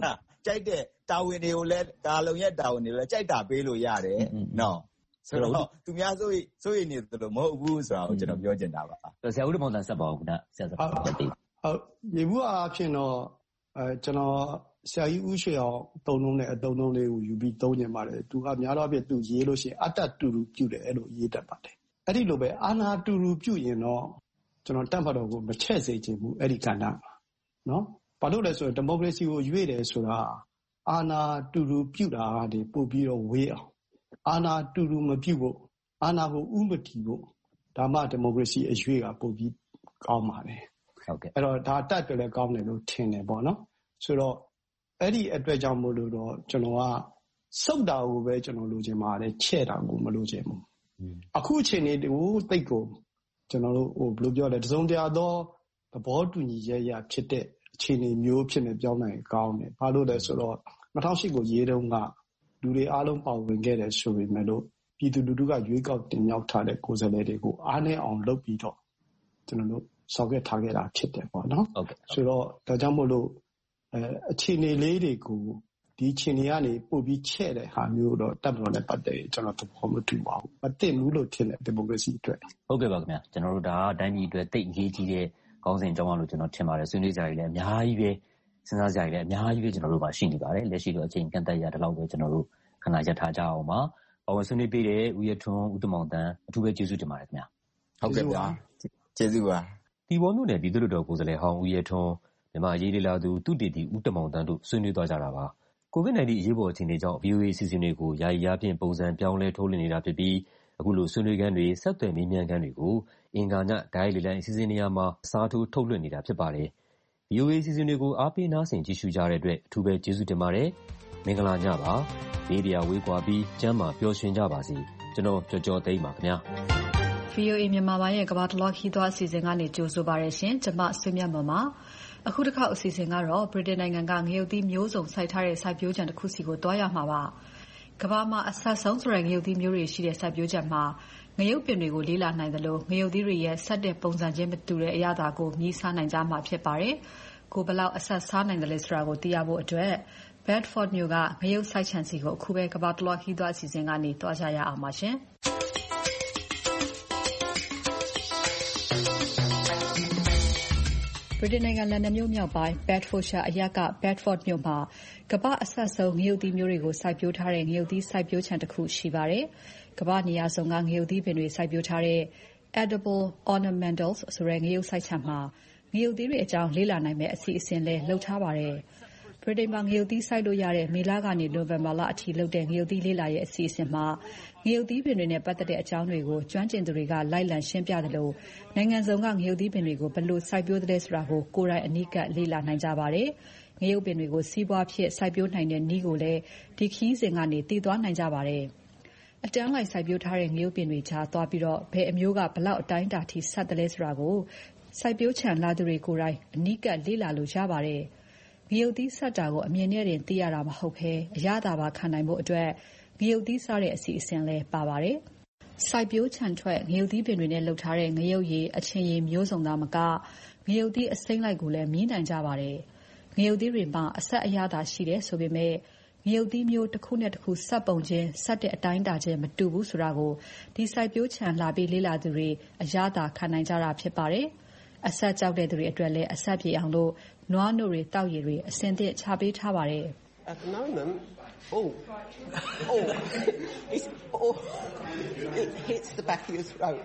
S19: ကြိုက်တဲ့တာဝန်တွေကိုလည်းကာလုံရဲ့တာဝန်တွေလည်းကြိုက်တာပေးလို့ရတယ်နော်ဆိုတော့သူများစိုးရိမ်နေတယ်လို့မဟုတ်ဘူးဆိုတာကိုကျွန်တော်ပြောချင်တာပါ
S21: ဆရာဦးတမောင်တန်ဆက်ပါဦးခင်ဗျဆရာဆက်ပါဟုတ်
S20: ရေဘူးအားဖြင့်တော့ကျွန်တော်ဆရာကြီးဦးရွှေအောင်သုံးလုံးနဲ့အသုံးလုံးလေးကိုယူပြီးသုံးနေပါတယ်သူကများတော့အဖြစ်သူရေးလို့ရှိရင်အတ္တတူတူပြုတယ်အဲ့လိုရေးတတ်ပါတယ်အဲ့ဒီလိုပဲအာနာတူတူပြုရင်တော့ကျွန်တော်တတ်မှတ်တော်ကိုမချက်စေချင်ဘူးအဲ့ဒီကဏ္ဍနော်ဘာလို့လဲဆိုရင်ဒီမိုကရေစီကိုရွေ့တယ်ဆိုတာအာနာတူတူပြုတာကနေပို့ပြီးတော့ဝေးအောင်အာနာတူတူမပြုဖို့အာနာကိုဥမတီဖို့ဒါမှဒီမိုကရေစီအရွေ့ကပို့ပြီးကောင်းပါတယ်
S21: ဟုတ်ကဲ့
S20: အဲ့တော့ဒါတက်တယ်လည်းကောင်းတယ်လို့ထင်တယ်ပေါ့နော်ဆိုတော့အဲ့ဒီအတွက်ကြောင့်မို့လို့တော့ကျွန်တော်ကစုတ်တာကိုပဲကျွန်တော်လိုချင်ပါတယ်ချဲ့တာကိုမလိုချင်ဘူးအခုအချိန်လေးကိုတိတ်ကိုကျွန်တော်တို့ဘယ်လိုပြောလဲတစုံတရာသောသဘောတူညီချက်ရဖြစ်တဲ့အခြေအနေမျိုးဖြစ်နေပြောင်းနိုင်ကောင်းတယ်ဘာလို့လဲဆိုတော့2008ကိုရေးတုန်းကလူတွေအားလုံးပါဝင်ခဲ့တယ်ဆိုပေမဲ့လို့ပြည်သူလူထုကရွေးကောက်တင်မြှောက်ထားတဲ့ကိုယ်စားလှယ်တွေကိုအားနည်းအောင်လုပ်ပြီးတော့ကျွန်တော်တို့ဆောင်ရွက်ထားခဲ့တာဖြစ်တယ်ပေါ့နော်ဆိုတော့ဒါကြောင့်မို့လို့အခြေအနေလေးတွေကိုဒီအခြေအနေကနေပို့ပြီးချဲ့တဲ့ဟာမျိုးတော့တပ်မတော်နဲ့ပတ်သက်ရင်ကျွန်တော်သဘောမတူပါဘူးမသိဘူးလို့ထင်တယ်ဒီမိုကရေစီအတွက်
S21: ဟုတ်ကဲ့ပါခင်ဗျာကျွန်တော်တို့ဒါတိုင်းပြည်အတွက်တိတ်အရေးကြီးတဲ့ခေါင်းစဉ်အကြောင်းအလို့ကျွန်တော်ထင်ပါတယ်ဆွေးနွေးကြရည်လည်းအများကြီးပဲစဉ်းစားကြရည်လည်းအများကြီးပဲကျွန်တော်တို့ပါရှိနေပါတယ်လက်ရှိတော့အချိန်ကန့်သက်ရတဲ့လောက်ပဲကျွန်တော်တို့ခဏရပ်ထားကြအောင်ပါပါဝင်ဆွေးနွေးပေးတဲ့ဦးရထွန်းဦးတမောင်တန်းအထူးပဲကျေးဇူးတင်ပါတယ်ခင်ဗျာ
S19: ဟုတ်ကဲ့ဗျာကျေးဇူးပါ
S21: ဒီပေါ်မြို့နယ်ပြည်သူ့လွှတ်တော်ကိုယ်စားလှယ်ဟောင်းဦးရထွန်းမြန်မာရေးလေလာသူတုတေတီဦးတမောင်တန်းတို့ဆွေးနွေးသွားကြတာပါကိုဗစ် -19 အရေးပေါ်အခြေအနေကြောင့် VOA အစီအစဉ်တွေကိုယာယီအားဖြင့်ပုံစံပြောင်းလဲထုတ်လွှင့်နေတာဖြစ်ပြီးအခုလိုဆွေးနွေးခန်းတွေဆက်သွယ်မေးမြန်းခန်းတွေကိုအင်္ဂါညဒိုင်းလေလိုင်းအစီအစဉ်နေရာမှာအစားထိုးထုတ်လွှင့်နေတာဖြစ်ပါတယ်။ VOA အစီအစဉ်တွေကိုအားပေးနားဆင်ကြည့်ရှုကြတဲ့အတွက်အထူးပဲကျေးဇူးတင်ပါတယ်။မင်္ဂလာညပါ။မေးတရားဝေးကွာပြီးကျမ်းမာပျော်ရွှင်ကြပါစေ။ကျွန်တော်ကျော်သိန်းပါခင်ဗျာ။
S2: VOA မြန်မာပိုင်းရဲ့ကမ္ဘာတလွှားခီးသွွားအစီအစဉ်ကနေကြိုဆိုပါရရှင်။ကျွန်မဆွေမြတ်မပါ။အခုတစ်ခါအစီအစဉ်ကတော့ဗြိတိန်နိုင်ငံကငရုတ်သီးမျိုးစုံစိုက်ထားတဲ့စိုက်ပျိုးခြံတစ်ခုစီကိုတွားရမှာပါ။ကမ္ဘာမှာအဆက်ဆုံးဆိုတဲ့ငရုတ်သီးမျိုးတွေရှိတဲ့စိုက်ပျိုးခြံမှာငရုတ်ပင်တွေကိုလေ့လာနိုင်သလိုငရုတ်သီးတွေရဲ့ဆက်တဲ့ပုံစံချင်းမတူတဲ့အရာသာကိုမြည်စားနိုင်ကြမှာဖြစ်ပါတယ်။ကိုဘလောက်အဆက်စားနိုင်တယ်လဲဆိုတာကိုသိရဖို့အတွက် Bedford မြို့ကငရုတ်စိုက်ခြံစီကိုအခုပဲကမ္ဘာတလွှားခီးသွွားအစီအစဉ်ကနေတွားကြရအောင်ပါရှင်။ဗြိတိန်နိုင်ငံလန်ဒန်မြို့မြောက်ပိုင်း Bedfordshire အရပ်က Bedford မြို့မှာကမ္ဘာအဆက်ဆုံးငရုတ်သီးမျိုးတွေကိုစိုက်ပျိုးထားတဲ့ငရုတ်သီးစိုက်ပျိုးခြံတစ်ခုရှိပါတယ်။ကမ္ဘာနေရာစုံကငရုတ်သီးပင်တွေစိုက်ပျိုးထားတဲ့ Edible Ornamentals ဆိုတဲ့ငရုတ်စိုက်ခြံမှာငရုတ်သီးတွေအကြောင်းလေ့လာနိုင်မယ့်အစီအစဉ်လည်းလုပ်ထားပါတယ်။ဗြိတိန်မှာငရုတ်သီးစိုက်လို့ရတဲ့မေလကနေနိုဝင်ဘာလအထိလုပ်တဲ့ငရုတ်သီးလေ့လာရေးအစီအစဉ်မှာငရုတ်သီးပင်တွေနဲ့ပတ်သက်တဲ့အကြောင်းတွေကိုကျွမ်းကျင်သူတွေကလိုက်လံရှင်းပြတယ်လို့နိုင်ငံစုံကငရုတ်သီးပင်တွေကိုဘယ်လိုစိုက်ပျိုးတယ်ဆိုတာကိုကိုယ်တိုင်အနီးကပ်လေ့လာနိုင်ကြပါတယ်။ငရုတ်ပင်တွေကိုစီးပွားဖြစ်စိုက်ပျိုးနိုင်တဲ့နည်းကိုလည်းဒီခီးစဉ်ကနေသိသွားနိုင်ကြပါတယ်။အတန်းလိုက်စိုက်ပျိုးထားတဲ့ငရုတ်ပင်တွေကြားသွားပြီးတော့ဘယ်အမျိုးကဘလောက်အတိုင်းအတာထိဆက်တယ်လဲဆိုတာကိုစိုက်ပျိုးခြံလာသူတွေကိုယ်တိုင်အနီးကပ်လေ့လာလို့ရပါတယ်။ငရုတ်သီးဆက်တာကိုအမြင်နဲ့တင်သိရတာမဟုတ်ဘဲအရသာပါခံနိုင်ဖို့အတွက်ငရုတ်သီးစားတဲ့အစီအစဉ်လည်းပါပါတယ်။စိုက်ပျိုးခြံထွက်ငရုတ်သီးပင်တွေနဲ့လုပ်ထားတဲ့ငရုတ်ရည်အချင်ရည်မျိုးစုံသားမကငရုတ်သီးအစိမ်းလိုက်ကိုလည်းမြင်နိုင်ကြပါတယ်။ငရုတ်သီးတွေမှာအဆက်အရသာရှိတယ်ဆိုပေမဲ့ငရုတ်သီးမျိုးတစ်ခုနဲ့တစ်ခုဆက်ပုံချင်းဆက်တဲ့အတိုင်းအတာချင်းမတူဘူးဆိုတာကိုဒီစိုက်ပျိုးခြံလာပြီးလေ့လာသူတွေအရသာခံနိုင်ကြတာဖြစ်ပါတယ်။အဆက်ကြောက်တဲ့သူတွေအတွက်လည်းအဆက်ပြေအောင်လို့နွားနို့တွေတောက်ရည်တွေအစင်သင့်ချပေးထားပါတယ်။
S1: At the moment, it hits the back of your throat.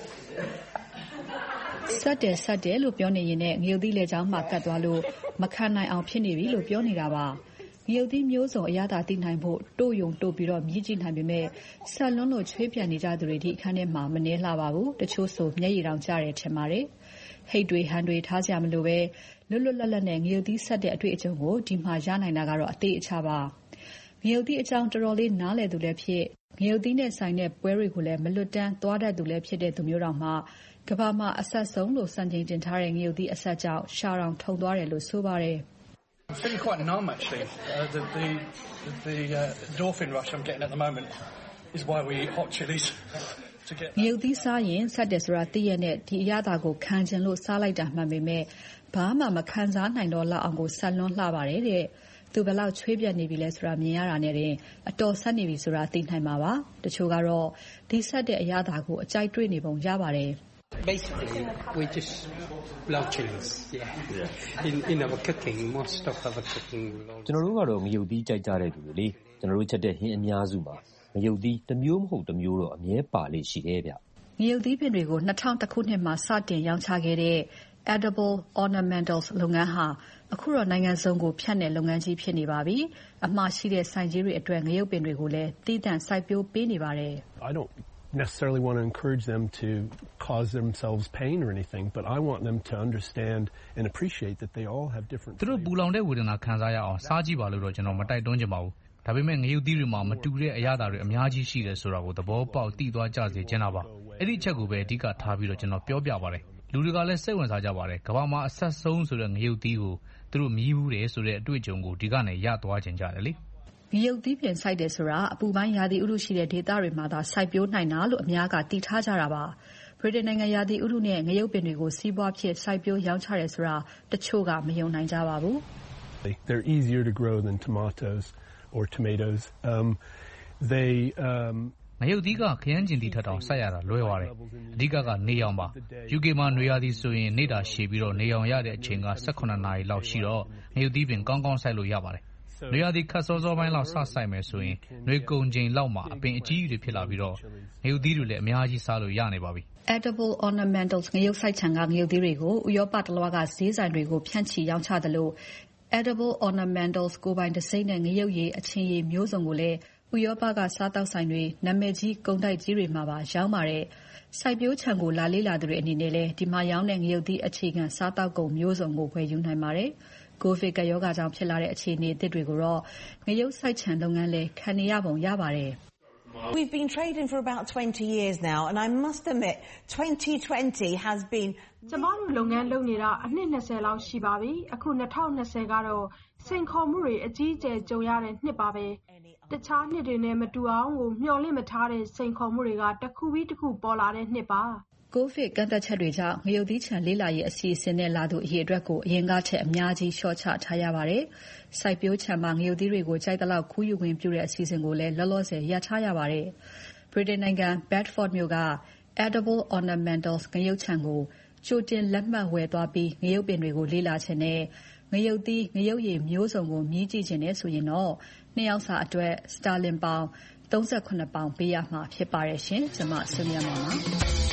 S2: ဆက်တယ်လို့ပြောနေရင်နဲ့ငရုတ်သီးလေချောင်းမှာကတ်သွားလို့မခံနိုင်အောင်ဖြစ်နေပြီလို့ပြောနေတာပါ။ငရုတ်သီးမျိုးစုံအရသာသိနိုင်ဖို့တို့ယုံတို့ပြီးတော့မြည်ကြည့်နိုင်ပေမဲ့ဆက်လွန်းလို့ချွေးပြန်နေကြသူတွေဒီအခန်းထဲမှာမနှဲလှပါဘူး။တချို့ဆိုမျက်ရည်တောင်ကျတယ်ထင်ပါတယ်။ဟိတ်တွေဟန်တွေထားကြမလို့ပဲလွတ်လွတ်လပ်လပ်နဲ့ငရုတ်သီးဆက်တဲ့အတွေ့အကြုံကိုဒီမှာရနိုင်တာကတော့အသေးအချပါ။ငရုတ်သီးအကြောင်းတော်တော်လေးနားလည်သူလည်းဖြစ်ငရုတ်သီးနဲ့ဆိုင်တဲ့ပွဲတွေကိုလည်းမလွတ်တမ်းသွားတတ်သူလည်းဖြစ်တဲ့သူမျိုးတော်မှာကမ္ဘာမှာအဆက်ဆုံးလို့စံချိန်တင်ထားတဲ့ငရုတ်သီးအဆက်ကြောင့်ရှာတောင်ထုံသွားတယ်လို့ဆိုပါတယ်
S22: I'm feeling quite numb actually. The endorphin rush I'm getting at the moment is why we eat hot chilies to get
S2: ငရုတ်သီးစားရင်ဆက်တယ်ဆိုတာသိရတဲ့ဒီအရသာကိုခံကျင်လို့စားလိုက်တာမှန်ပေမဲ့ဘာမှမခံစားနိုင်တော့လောက်အောင်ကိုဆက်လွန်းလှပါတယ်တဲ့သူဘယ်လောက်ချွေးပြတ်နေပြီလဲဆိုတာမြင်ရတာနဲ့တင်အတော်ဆက်နေပြီဆိုတာသိနိုင်မှာပါ။တချို့ကတော့ဒီဆက်တဲ့အရသာကိုအကြိုက်တွေ့နေပုံရပါတယ်။
S22: Basically, we just love chilies. Yeah. In our cooking, most of our cooking.
S18: ကျွန်တော်တို့ကတော့ငရုတ်သီးကြိုက်ကြတဲ့သူတွေလေ။ကျွန်တော်တို့ချက်တဲ့ဟင်းအများစုမှာငရုတ်သီးတစ်မျိုးမဟုတ်တစ်မျိုးတော့အမြဲပါလေရှိတယ်ဗျ
S2: ။ငရုတ်သီးပင်တွေကို2001ခုနှစ်မှာစတင်ရောင်းချခဲ့တဲ့ Edible Ornamentals လုပ်ငန်းဟာအခုတော့နိုင်ငံစုံကိုဖြန့်တဲ့လုပ်ငန်းကြီးဖြစ်နေပါပြီ။အမှားရှိတဲ့ဆိုင်ကြီးတွေအတွက်ငရုတ်ပင်တွေကိုလည်းသီးသန့်စိုက်ပျိုးပေးနေပါတယ်။
S3: I don't necessarily want to encourage them to cause themselves pain or anything, but I want them to understand and appreciate that they all have different.
S4: သူတို့ပူလောင်တဲ့ဝေဒနာခံစားရအောင်စားကြည့်ပါလို့တော့ကျွန်တော်မတိုက်တွန်းချင်ပါဘူး။ဒါပေမဲ့ငရုတ်သီးတွေမှာမတူတဲ့အရာတွေအများကြီးရှိတယ်ဆိုတာကိုသဘောပေါက်သိသွားကြစေချင်တာပါ။အဲ့ဒီအချက်ကိုပဲအဓိကထားပြီးတော့ကျွန်တော်ပြောပြပါတယ်။လူတွေကလည်းစိတ်ဝင်စားကြပါတယ်။ကမ္ဘာမှာအဆက်ဆုံးဆိုတဲ့ငရုတ်သီးကိုသူတို့မြည်ဘူးတယ်ဆိုတဲ့အတွေ့အကြုံကိုဒီကနေရသွားကြတယ်လေ
S2: ။ငရုတ်သီးပင်စိုက်တယ်ဆိုတာအပူပိုင်းရာသီဥတုရှိတဲ့ဒေသတွေမှာသာစိုက်ပျိုးနိုင်တာလို့အများကသိထားကြတာပါ။ဗြိတိန်နိုင်ငံရာသီဥတုနဲ့ငရုတ်ပင်တွေကိုစီးပွားဖြစ်စိုက်ပျိုးရောင်းချတယ်ဆိုတာတချို့ကမယုံနိုင်ကြပါဘူး
S3: ။ They're easier to grow than tomatoes or tomatoes.
S4: ငရုတ်သီးကခရမ်းကျင်သီးထက်တောင်စိုက်ရတာလွယ်ပါတယ်။အဓိကကနေရောင်ပါ။ UK မှာနွေရာသီဆိုရင်နေတာရှည်ပြီးတော့နေရောင်ရတဲ့အချိန်က18နာရီလောက်ရှိတော့ငရုတ်သီးပင်ကောင်းကောင်းစိုက်လို့ရပါတယ်။နွေရာသီခတ်စောစောပိုင်းလောက်စစိုက်မယ်ဆိုရင်နွေကုန်ချိန်လောက်မှာအပင်အကြီးကြီးတွေဖြစ်လာပြီးတော့ငရုတ်သီးတွေလည်းအများကြီးစားလို့ရနေပါပြီ
S2: ။ Edible Ornamentals ငရုတ်စိုက်ခြံကငရုတ်သီးတွေကိုဥရောပတလွှားကဈေးဆိုင်တွေကိုဖြန့်ချီရောင်းချသလို Edible Ornamentals ကိုယ်ပိုင်တံဆိပ်နဲ့ငရုတ်ရည်အချင်းရည်မျိုးစုံကိုလည်းဥရောပကစားတောက်ဆိုင်တွေနာမည်ကြီးကုန်တိုက်ကြီးတွေမှာပါရောင်းပါတယ်။စိုက်ပျိုးခြံကိုလာလေ့လာသူတွေအနေနဲ့လည်းဒီမှာရောင်းတဲ့ငရုတ်သီးအခြေခံစားတောက်ကုန်မျိုးစုံကိုဝယ်ယူနိုင်ပါတယ်။ ကိုဗစ်ကပ်ရောဂါကြောင့်ဖြစ်လာတဲ့အခြေအနေအသစ်တွေကိုတော့ငရုတ်စိုက်ခြံလုပ်ငန်းလည်းခံနေရပုံရပါတယ်။
S1: We've been trading for about 20 years now and I must admit 2020 has been
S12: ကျမတို့လုပ်ငန်းလုပ်နေတာအနှစ်20လောက်ရှိပါပြီ။အခု2020ကတော့စိန်ခေါ်မှုတွေအကြီးအကျယ်ကြုံရတဲ့နှစ်ပါပဲ။တခြားနှစ်တွေနဲ့မတူအောင်ကိုမျှော်လင့်မထားတဲ့စိန်ခေါ်မှုတွေကတစ်ခုပြီးတစ်ခုပေါ်လာတဲ့နှစ်ပါ
S2: ။ကိုဗစ်ကန့်သတ်ချက်တွေကြောင့်ငရုတ်သီးခြံလေ့လာရေးအစီအစဉ်နဲ့လာသူအရေအတွက်ကိုအရင်ကထက်အများကြီးလျှော့ချထားရပါတယ်။စိုက်ပျိုးခြံမှာငရုတ်သီးတွေကိုကြိုက်သလောက်ခူးယူခွင့်ပြုတဲ့အစီအစဉ်ကိုလည်းလောလောဆယ်ရပ်ထားရပါတယ်။ဗြိတိန်နိုင်ငံ Bedford မြို့က Edible Ornamentals ငရုတ်ခြံကိုကြိုတင်လက်မှတ်ဝယ်သွားပြီးငရုတ်ပင်တွေကိုလေ့လာခြင်းနဲ့ငရုတ်သီးငရုတ်ရည်မျိုးစုံကိုမြည်ကြည့်ခြင်းနဲ့ဆိုရင်တော့2ယောက်စာအတွက်စတာလင်ပေါင်38ပေါင်ပေးရမှာဖြစ်ပါတယ်ရှင်။ကျွန်မဆွေးနွေးမှာပါ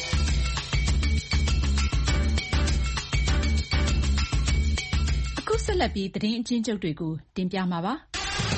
S2: ။အခုဆက်လက်ပြီးသတင်းအကျဉ်းချုပ်တွေကိုတင်ပြမှာပါ။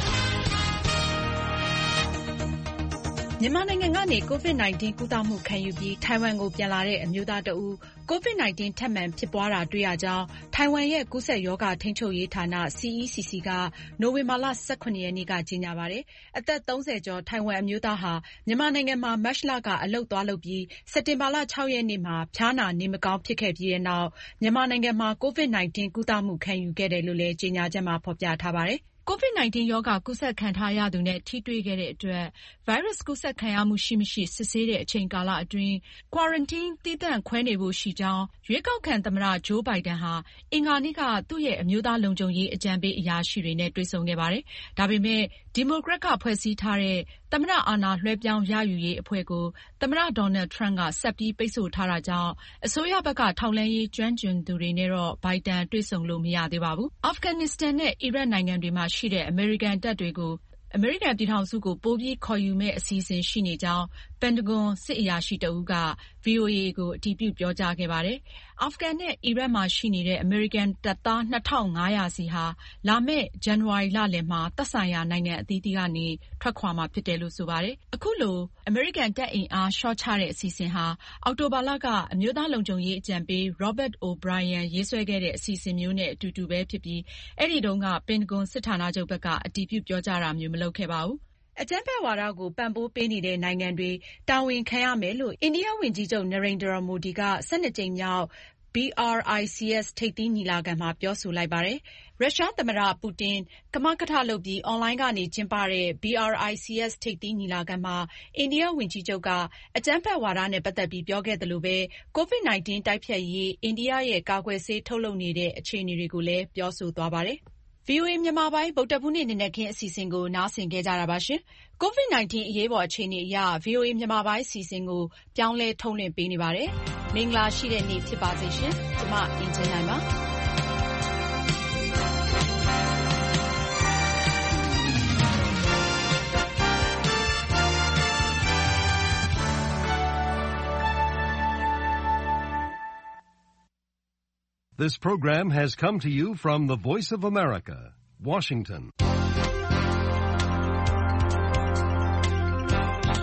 S2: မြန်မာနိုင်ငံကနေ COVID-19 ကုသမှုခံယူပြီးထိုင်ဝမ်ကိုပြန်လာတဲ့အမျိုးသားတဦး COVID-19 ထပ်မံဖြစ်ပွားတာတွေ့ရကြောင်းထိုင်ဝမ်ရဲ့ကူးစက်ရောဂါထိန်းချုပ်ရေးဌာန CECC ကနိုဝင်ဘာလ 18 ရက်နေ့ကကြေညာပါတယ်။အသက် 30 ကျော်ထိုင်ဝမ်အမျိုးသားဟာမြန်မာနိုင်ငံမှာမတ်လကအလုပ်သွားလုပ်ပြီးစက်တင်ဘာလ 6 ရက်နေ့မှာဖျားနာနေမကောင်းဖြစ်ခဲ့ပြီးတဲ့နောက်မြန်မာနိုင်ငံမှာ COVID-19 ကုသမှုခံယူခဲ့တယ်လို့လည်းကြေညာချက်မှာဖော်ပြထားပါတယ်။ COVID-19 ရောဂါကူးစက်ခံထားရသူနဲ့ထိတွေ့ခဲ့တဲ့အတွက်ဗိုင်းရပ်စ်ကူးစက်ခံရမှုရှိမရှိစစ်ဆေးတဲ့အချိန်ကာလအတွင်း Quarantine သီးသန့်ခွဲနေဖို့ရှိကြောင်းရွေးကောက်ခံသမ္မတ Joe Biden ဟာအင်္ဂါနေ့ကသူ့ရဲ့အမျိုးသားလုံခြုံရေးအကြံပေးအရာရှိတွေနဲ့တွေ့ဆုံခဲ့ပါတယ်။ဒါပေမဲ့ဒီမိုကရက်ကဖွဲ့စည်းထားတဲ့သမ္မတအာဏာလွှဲပြောင်းရယူရေးအဖွဲ့ကိုသမ္မတ Donald Trump ကဆက်ပြီးပိတ်ဆို့ထားတာကြောင့်အစိုးရဘက်ကထောက်လှမ်းရေးကျွမ်းကျင်သူတွေနဲ့တော့ Biden တွေ့ဆုံလို့မရသေးပါဘူး။ Afghanistan နဲ့ Iraq နိုင်ငံတွေမှာရှိတဲ့အမေရိကန်တပ်တွေကိုအမေရိကန်ပြည်ထောင်စုကိုပိုပြီးခေါ်ယူမယ့်အစီအစဉ်ရှိနေကြောင်းပန်တဂွန်စစ်အရာရှိတဦးက VOA ကိုအတည်ပြုပြောကြားခဲ့ပါတယ်။အာဖဂန်နဲ့အီရတ်မှာရှိနေတဲ့အမေရိကန်တပ်သား 2,500 စီဟာလာမယ့်ဇန်နဝါရီလလယ်မှာသက်ဆိုင်ရာနိုင်ငံအသီးသီးကနေထွက်ခွာမှာဖြစ်တယ်လို့ဆိုပါတယ်။အခုလိုအမေရိကန်တပ်အင်အားလျှော့ချတဲ့အစီအစဉ်ဟာအောက်တိုဘာလကအမျိုးသားလုံခြုံရေးအကြံပေး Robert O'Brien ရေးဆွဲခဲ့တဲ့အစီအစဉ်မျိုးနဲ့အတူတူပဲဖြစ်ပြီးအဲ့ဒီတုန်းကပင်တဂွန်စစ်ဌာနချုပ်ဘက်ကအတည်ပြုပြောကြားတာမျိုးမလုပ်ခဲ့ပါဘူး။အကြမ်းဖက်ဝါဒကိုပံ့ပိုးပေးနေတဲ့နိုင်ငံတွေတာဝန်ခံရမယ်လို့အိန္ဒိယဝန်ကြီးချုပ် Narendra Modi က12 ကြိမ်မြောက် BRICS ထိပ်သီးညီလာခံမှာပြောဆိုလိုက်ပါတယ်။ရုရှားသမ္မတပူတင်ကမကထလုပ်ပြီးအွန်လိုင်းကနေကျင်းပတဲ့ BRICS ထိပ်သီးညီလာခံမှာအိန္ဒိယဝန်ကြီးချုပ်ကအကြမ်းဖက်ဝါဒနဲ့ပတ်သက်ပြီးပြောခဲ့သလိုပဲ COVID-19 တိုက်ဖျက်ရေးအိန္ဒိယရဲ့ကာကွယ်ဆေးထုတ်လုပ်နေတဲ့အခြေအနေတွေကိုလည်းပြောဆိုသွားပါတယ်။ VOA မြန်မာပိုင်း ဗုဒ္ဓဟူးနေ့ နံနက်ခင်းအစီအစဉ်ကိုနားဆင်ခဲ့ကြတာပါရှင်။ COVID-19 အရေးပေါ်အခြေအနေအရ VOA မြန်မာပိုင်းအစီအစဉ်ကိုပြောင်းလဲထုတ်လွှင့်ပေးနေပါတယ်။ မင်္ဂလာရှိတဲ့နေ့ဖြစ်ပါစေရှင်။ကျမအင်ကြင်းနိုင်ပါ။
S6: This program has come to you from the Voice of America, Washington.